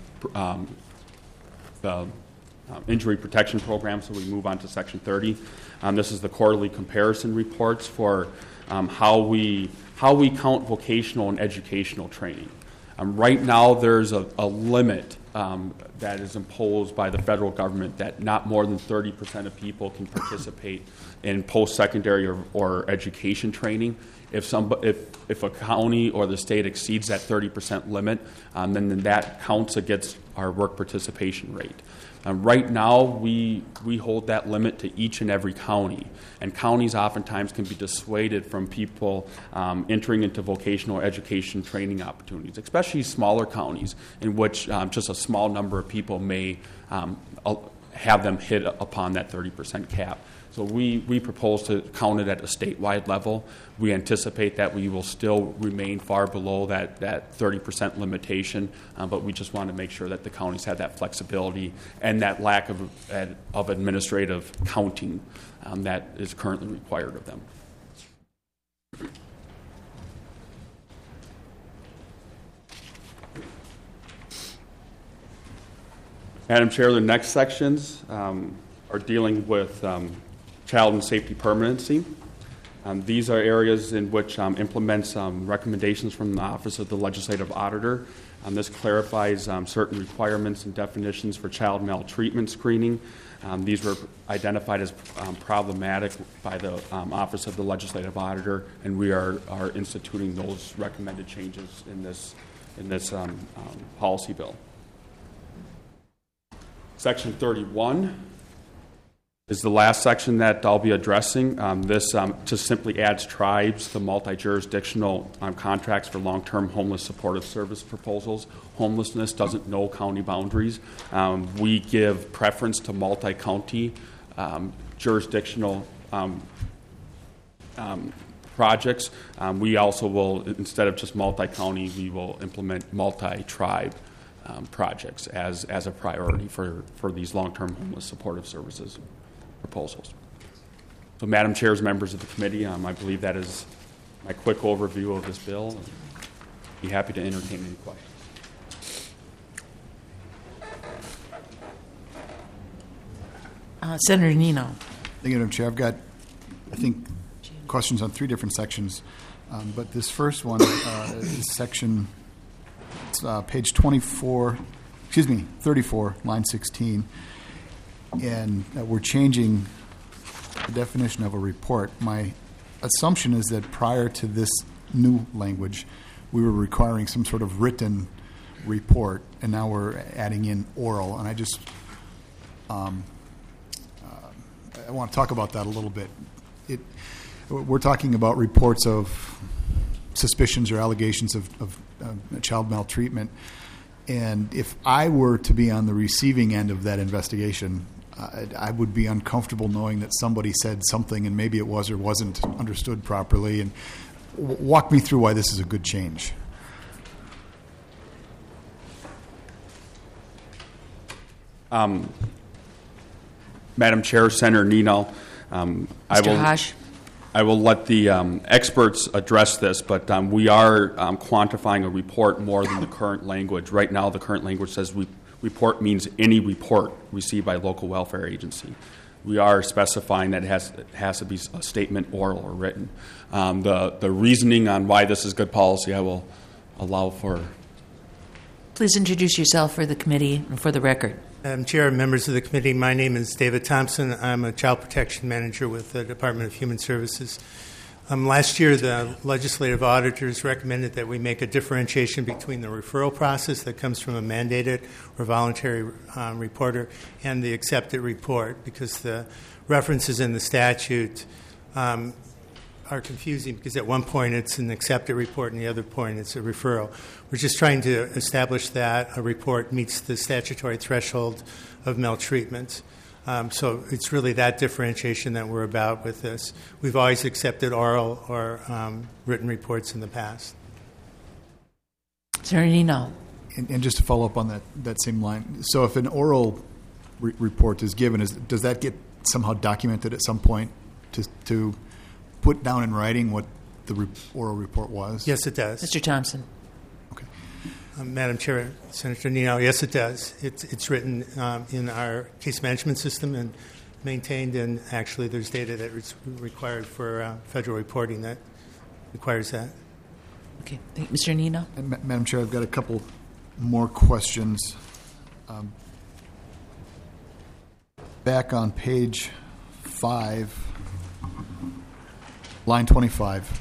the injury protection program, so we move on to Section 30. This is the quarterly comparison reports for how we count vocational and educational training. Right now, there's a limit that is imposed by the federal government that not more than 30% of people can participate in post-secondary or education training. If a county or the state exceeds that 30% limit, then that counts against our work participation rate. Right now, we hold that limit to each and every county, and counties oftentimes can be dissuaded from people entering into vocational education training opportunities, especially smaller counties in which just a small number of people may have them hit upon that 30% cap. So we propose to count it at a statewide level. We anticipate that we will still remain far below that 30% limitation, but we just want to make sure that the counties have that flexibility and that lack of administrative counting that is currently required of them. Madam Chair, the next sections are dealing with child and safety permanency. These are areas in which implements recommendations from the Office of the Legislative Auditor. This clarifies certain requirements and definitions for child maltreatment screening. These were identified as problematic by the Office of the Legislative Auditor, and we are instituting those recommended changes in this policy bill. Section 31 is the last section that I'll be addressing. This just simply adds tribes to multi-jurisdictional contracts for long-term homeless supportive service proposals. Homelessness doesn't know county boundaries. We give preference to multi-county jurisdictional projects. We also will, instead of just multi-county, we will implement multi-tribe projects as a priority for these long-term homeless supportive services proposals. So, Madam Chair, as members of the committee, I believe that is my quick overview of this bill. I'd be happy to entertain any questions. Senator Nino. Thank you, Madam Chair. I've got, I think, questions on three different sections, but this first one is section, page 34, line 16. And we're changing the definition of a report. My assumption is that prior to this new language, we were requiring some sort of written report, and now we're adding in oral. And I just I want to talk about that a little bit. We're talking about reports of suspicions or allegations of child maltreatment. And if I were to be on the receiving end of that investigation, I would be uncomfortable knowing that somebody said something and maybe it was or wasn't understood properly. And walk me through why this is a good change. Madam Chair, Senator Nino, Mr. Hash. I will let the experts address this, but we are quantifying a report more than the current language. Right now, the current language says report means any report received by a local welfare agency. We are specifying that it has to be a statement, oral or written. The reasoning on why this is good policy, I will allow for. Please introduce yourself for the committee and for the record. Madam Chair, members of the committee, my name is David Thompson. I'm a child protection manager with the Department of Human Services. Last year, the legislative auditors recommended that we make a differentiation between the referral process that comes from a mandated or voluntary reporter and the accepted report, because the references in the statute are confusing, because at one point it's an accepted report and the other point it's a referral. We're just trying to establish that a report meets the statutory threshold of maltreatment. So it's really that differentiation that we're about with this. We've always accepted oral or written reports in the past. Senator Nino. And just to follow up on that same line, so if an oral report is given, does that get somehow documented at some point to put down in writing what the oral report was? Yes, it does. Mr. Thompson. Okay. Madam Chair, Senator Nino, yes, it does. It's written in our case management system and maintained, and actually there's data that is required for federal reporting that requires that. Okay. Thank you. Mr. Nino. And Madam Chair, I've got a couple more questions. Back on page 5, line 25,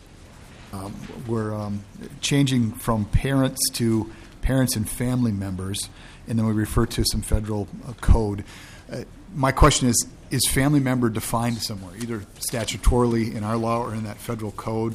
we're changing from parents to parents and family members, and then we refer to some federal code. My question is family member defined somewhere, either statutorily in our law or in that federal code?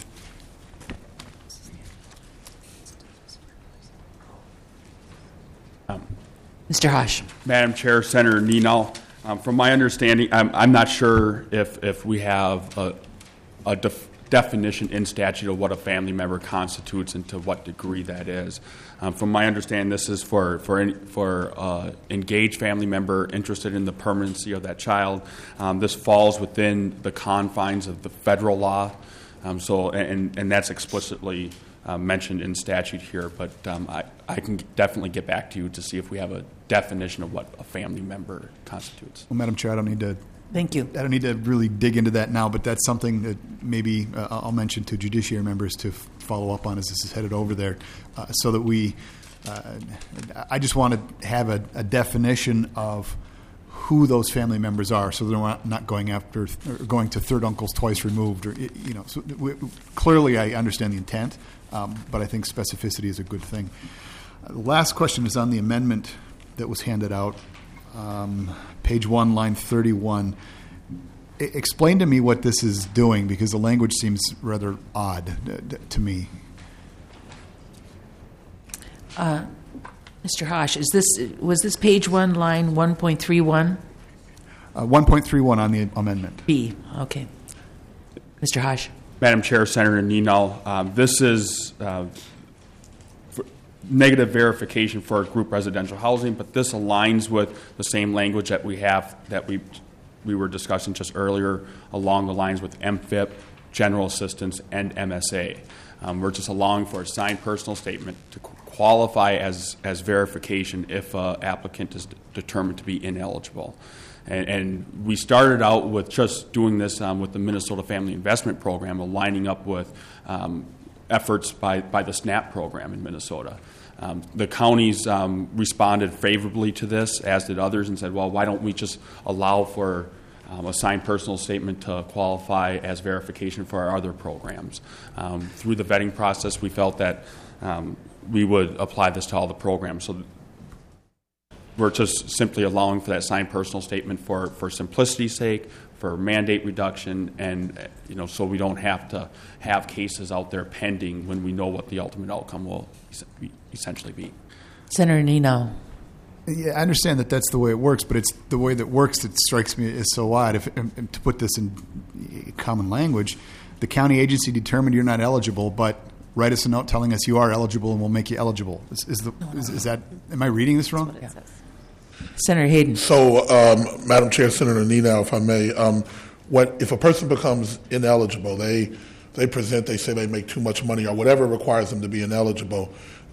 Mr. Hash. Madam Chair, Senator Nino, from my understanding, I'm not sure if we have a definition in statute of what a family member constitutes and to what degree that is. From my understanding, this is for engaged family member interested in the permanency of that child. This falls within the confines of the federal law, and that's explicitly mentioned in statute here. But I can definitely get back to you to see if we have a definition of what a family member constitutes. Well, Madam Chair, I don't need to. Thank you. I don't need to really dig into that now, but that's something that maybe I'll mention to judiciary members to follow up on as this is headed over there, so that we. I just want to have a definition of who those family members are, so they're not going after or going to third uncles twice removed, or So clearly, I understand the intent, but I think specificity is a good thing. The last question is on the amendment that was handed out. Page 1, line 31. Explain to me what this is doing, because the language seems rather odd to me. Mr. Hash, was this page 1, line 1.31? 1.31 on the amendment. B. Okay. Mr. Hash. Madam Chair, Senator Nino, this is negative verification for group residential housing, but this aligns with the same language that we were discussing just earlier, along the lines with MFIP, general assistance, and MSA. We're just allowing for a signed personal statement to qualify as verification if an applicant is determined to be ineligible. And we started out with just doing this with the Minnesota Family Investment Program, aligning up with efforts by the SNAP program in Minnesota. The counties responded favorably to this, as did others, and said, well, why don't we just allow for a signed personal statement to qualify as verification for our other programs. Through the vetting process, we felt that we would apply this to all the programs. So we're just simply allowing for that signed personal statement for simplicity's sake, for mandate reduction, and so we don't have to have cases out there pending when we know what the ultimate outcome will essentially be. Senator Nino. Yeah, I understand that that's the way it works, but it's the way that works that strikes me as so odd. To put this in common language, the county agency determined you're not eligible, but write us a note telling us you are eligible and we'll make you eligible. Is that? Am I reading this wrong? Senator Hayden. So, Madam Chair, Senator Nina, if I may, if a person becomes ineligible, they present, they say they make too much money or whatever requires them to be ineligible,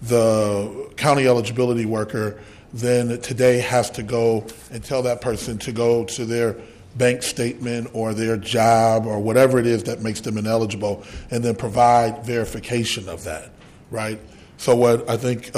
the county eligibility worker then today has to go and tell that person to go to their bank statement or their job or whatever it is that makes them ineligible and then provide verification of that, right? So what I think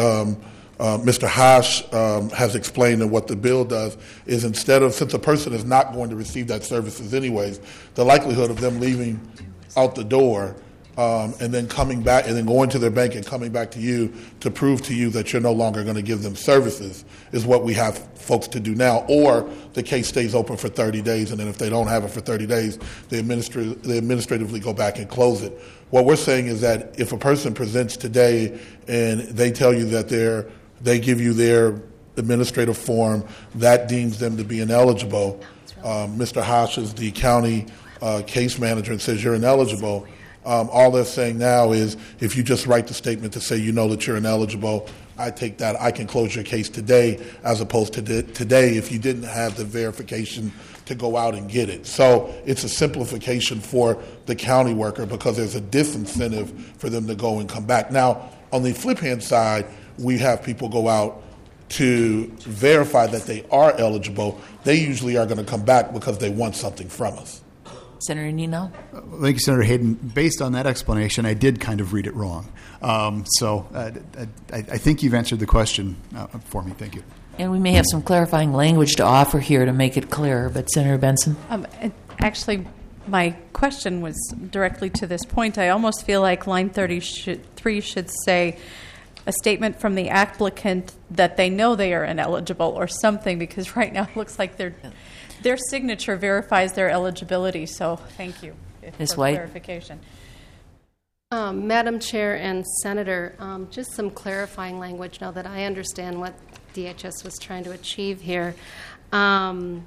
Mr. Hash has explained and what the bill does is since a person is not going to receive that services anyways, the likelihood of them leaving out the door and then coming back and then going to their bank and coming back to you to prove to you that you're no longer going to give them services is what we have folks to do now. Or the case stays open for 30 days, and then if they don't have it for 30 days, they administratively go back and close it. What we're saying is that if a person presents today and they tell you that they give you their administrative form that deems them to be ineligible, Mr. Hash is the county case manager and says you're ineligible. All they're saying now is if you just write the statement to say you know that you're ineligible, I take that, I can close your case today, as opposed to today if you didn't have the verification to go out and get it. So it's a simplification for the county worker because there's a disincentive for them to go and come back. Now, on the flip hand side, we have people go out to verify that they are eligible. They usually are going to come back because they want something from us. Senator Nino? Thank you, Senator Hayden. Based on that explanation, I did kind of read it wrong. So I think you've answered the question for me. Thank you. And we may have some clarifying language to offer here to make it clearer, but Senator Benson? Actually, my question was directly to this point. I almost feel like line 33 should say a statement from the applicant that they know they are ineligible or something, because right now it looks like their signature verifies their eligibility. So thank you for clarification. Madam Chair and Senator, just some clarifying language now that I understand what DHS was trying to achieve here. On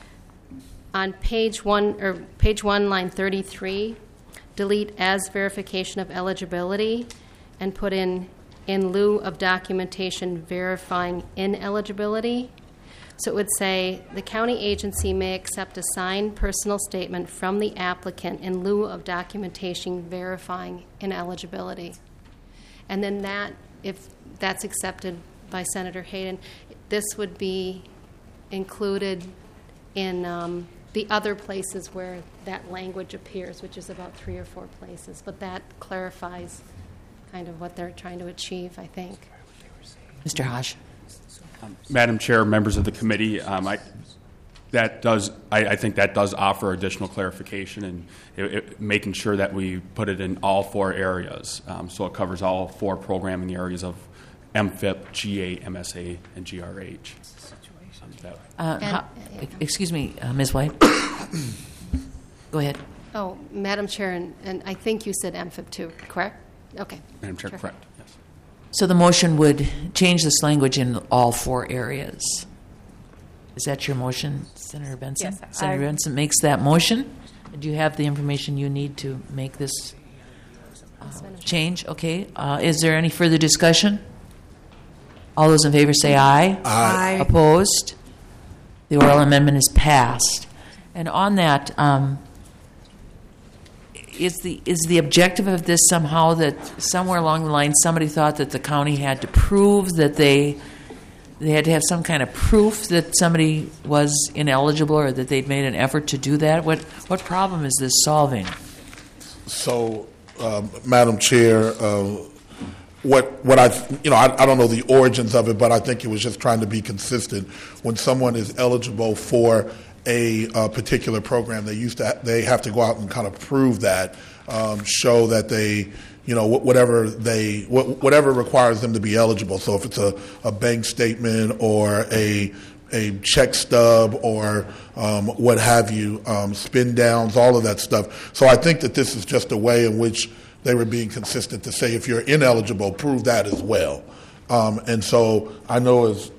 page one, line 33, delete as verification of eligibility and put in lieu of documentation verifying ineligibility. So it would say the county agency may accept a signed personal statement from the applicant in lieu of documentation verifying ineligibility. And then that, if that's accepted by Senator Hayden, this would be included in the other places where that language appears, which is about 3 or 4 places. But that clarifies kind of what they're trying to achieve, I think. Mr. Hash. Madam Chair, members of the committee, I think that does offer additional clarification and making sure that we put it in all 4 areas. So it covers all 4 programming areas of MFIP, GA, MSA, and GRH. Excuse me, Ms. White. Go ahead. Oh, Madam Chair, and I think you said MFIP too, correct? Okay. Madam Chair, correct, yes. So the motion would change this language in all 4 areas. Is that your motion, Senator Benson? Yes. Senator Benson makes that motion. Do you have the information you need to make this change? Okay. Is there any further discussion? All those in favor say aye. Aye. Opposed? The oral amendment is passed. And on that, is the objective of this somehow that somewhere along the line somebody thought that the county had to prove that they had to have some kind of proof that somebody was ineligible or that they'd made an effort to do that? What problem is this solving? So, Madam Chair, what I don't know the origins of it, but I think it was just trying to be consistent. When someone is eligible for a particular program, they have to go out and kind of prove that, show that they, whatever requires them to be eligible. So if it's a bank statement or a check stub or what have you, spin downs, all of that stuff. So I think that this is just a way in which they were being consistent to say if you're ineligible, prove that as well. And so I know as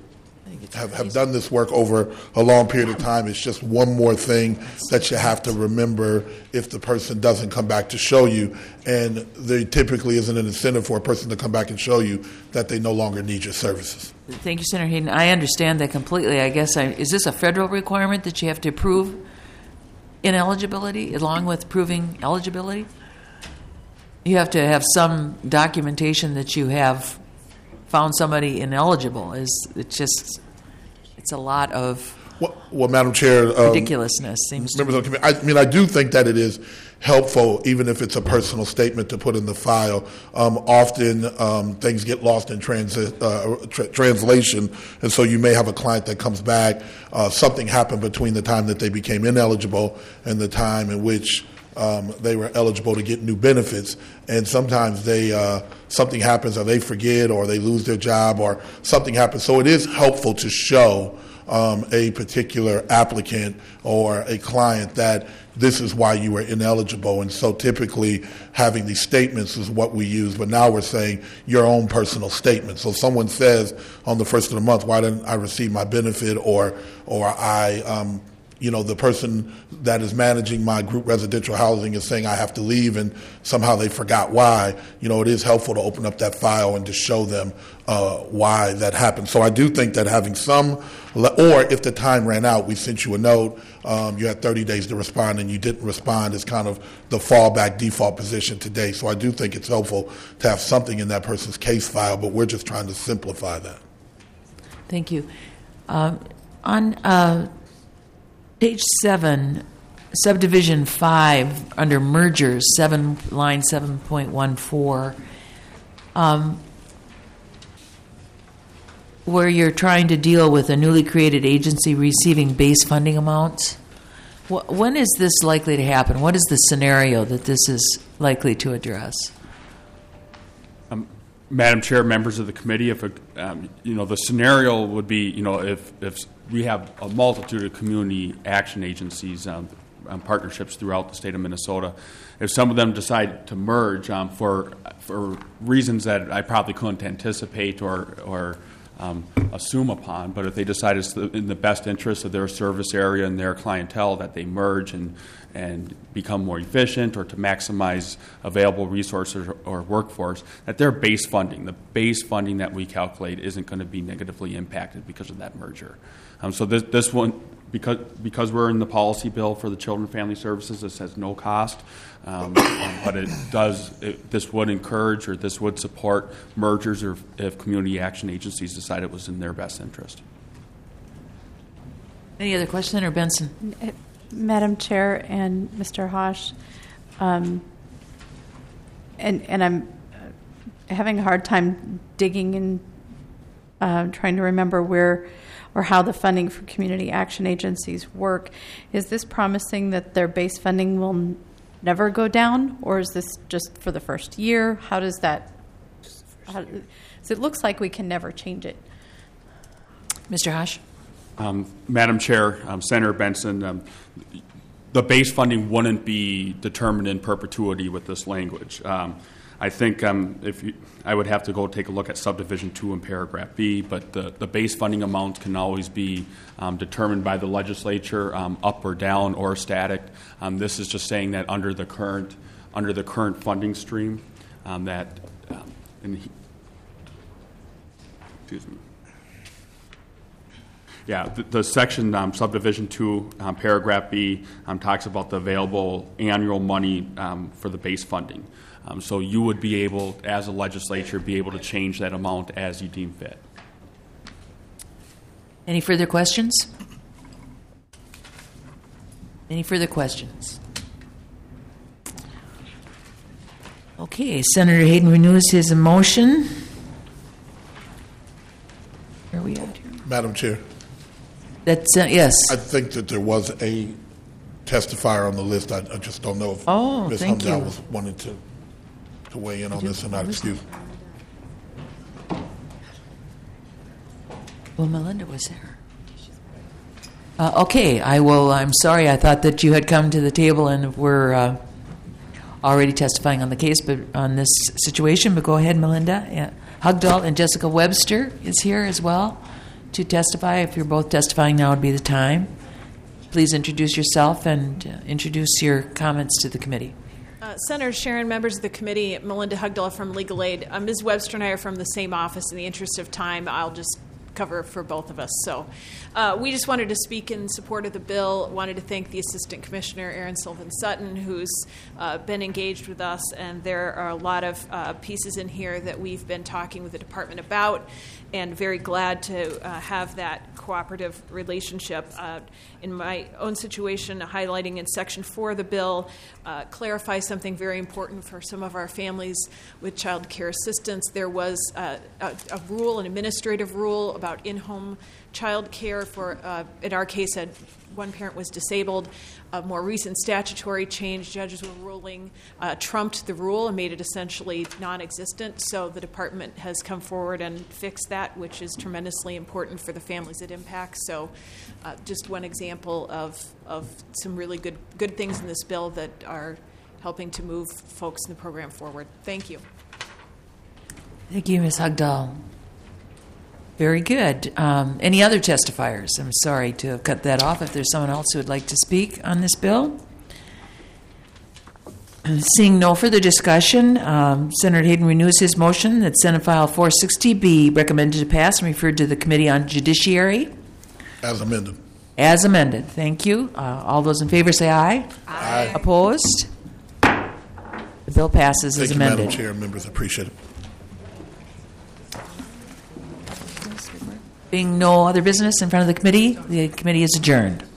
have done this work over a long period of time. It's just one more thing that you have to remember if the person doesn't come back to show you. And there typically isn't an incentive for a person to come back and show you that they no longer need your services. Thank you, Senator Hayden. I understand that completely. I guess, is this a federal requirement that you have to prove ineligibility along with proving eligibility? You have to have some documentation that you have found somebody ineligible. It's a lot of well, Madam Chair, ridiculousness seems to members of the committee. I do think that it is helpful, even if it's a personal statement, to put in the file. Often things get lost in translation, and so you may have a client that comes back. Something happened between the time that they became ineligible and the time in which they were eligible to get new benefits, and sometimes something happens, or they forget, or they lose their job, or something happens. So it is helpful to show a particular applicant or a client that this is why you were ineligible. And so typically having these statements is what we use, but now we're saying your own personal statement. So someone says on the first of the month, why didn't I receive my benefit, or I the person that is managing my group residential housing is saying I have to leave, and somehow they forgot why. It is helpful to open up that file and to show them why that happened. So I do think that having some, or if the time ran out, we sent you a note, you had 30 days to respond and you didn't respond, is kind of the fallback default position today. So I do think it's helpful to have something in that person's case file, but we're just trying to simplify that. Thank you. On page 7, subdivision 5, under mergers, line 7.14, where you're trying to deal with a newly created agency receiving base funding amounts. When is this likely to happen? What is the scenario that this is likely to address? Madam Chair, members of the committee, if the scenario would be, if we have a multitude of community action agencies, partnerships throughout the state of Minnesota, if some of them decide to merge for reasons that I probably couldn't anticipate or assume upon, but if they decide it's in the best interest of their service area and their clientele that they merge and become more efficient, or to maximize available resources or workforce, that their the base funding that we calculate isn't going to be negatively impacted because of that merger. So this one, because we're in the policy bill for the Children and Family Services, this has no cost, but this would encourage, or this would support mergers, or if community action agencies decide it was in their best interest. Any other question, Senator Benson? Madam Chair and Mr. Hosh, and I'm having a hard time digging in, trying to remember where or how the funding for community action agencies work. Is this promising that their base funding will never go down, or is this just for the first year? How does that? So it looks like we can never change it. Mr. Hosh? Madam Chair, Senator Benson, the base funding wouldn't be determined in perpetuity with this language. I think I would have to go take a look at subdivision 2 in paragraph B, but the base funding amount can always be determined by the legislature, up or down or static. This is just saying that under the current funding stream, excuse me. Yeah, the section subdivision 2, paragraph B, talks about the available annual money for the base funding. So you would be able, as a legislature, be able to change that amount as you deem fit. Any further questions? Any further questions? Okay, Senator Hayden renews his motion. Where are we at here? Madam Chair. That's yes. I think that there was a testifier on the list. I just don't know if Ms. Humdell was wanting to weigh in on this or not. Excuse me. Well, Melinda was there. Okay, I will. I'm sorry. I thought that you had come to the table and were already testifying on the case, but on this situation. But go ahead, Melinda. Hugdahl and Jessica Webster is here as well to testify? If you're both testifying, now would be the time. Please introduce yourself and introduce your comments to the committee. Senator Sharon, members of the committee, Melinda Hugdahl from Legal Aid. Ms. Webster and I are from the same office. In the interest of time, I'll just cover for both of us. So we just wanted to speak in support of the bill. Wanted to thank the Assistant Commissioner, Erin Sullivan-Sutton, who's been engaged with us. And there are a lot of pieces in here that we've been talking with the department about, and very glad to have that cooperative relationship. In my own situation, highlighting in Section 4 of the bill, clarify something very important for some of our families with child care assistance. There was a rule, an administrative rule about in-home child care for, in our case, one parent was disabled. A more recent statutory change, judges were ruling, trumped the rule and made it essentially non-existent. So the department has come forward and fixed that, which is tremendously important for the families it impacts. So just one example of some really good things in this bill that are helping to move folks in the program forward. Thank you. Thank you, Ms. Hugdahl. Very good. Any other testifiers? I'm sorry to have cut that off. If there's someone else who would like to speak on this bill. Seeing no further discussion, Senator Hayden renews his motion that Senate File 460 be recommended to pass and referred to the Committee on Judiciary. As amended. As amended. Thank you. All those in favor say aye. Aye. Opposed? The bill passes as amended. Thank you, Madam Chair. Members, appreciate it. Being no other business in front of the committee is adjourned.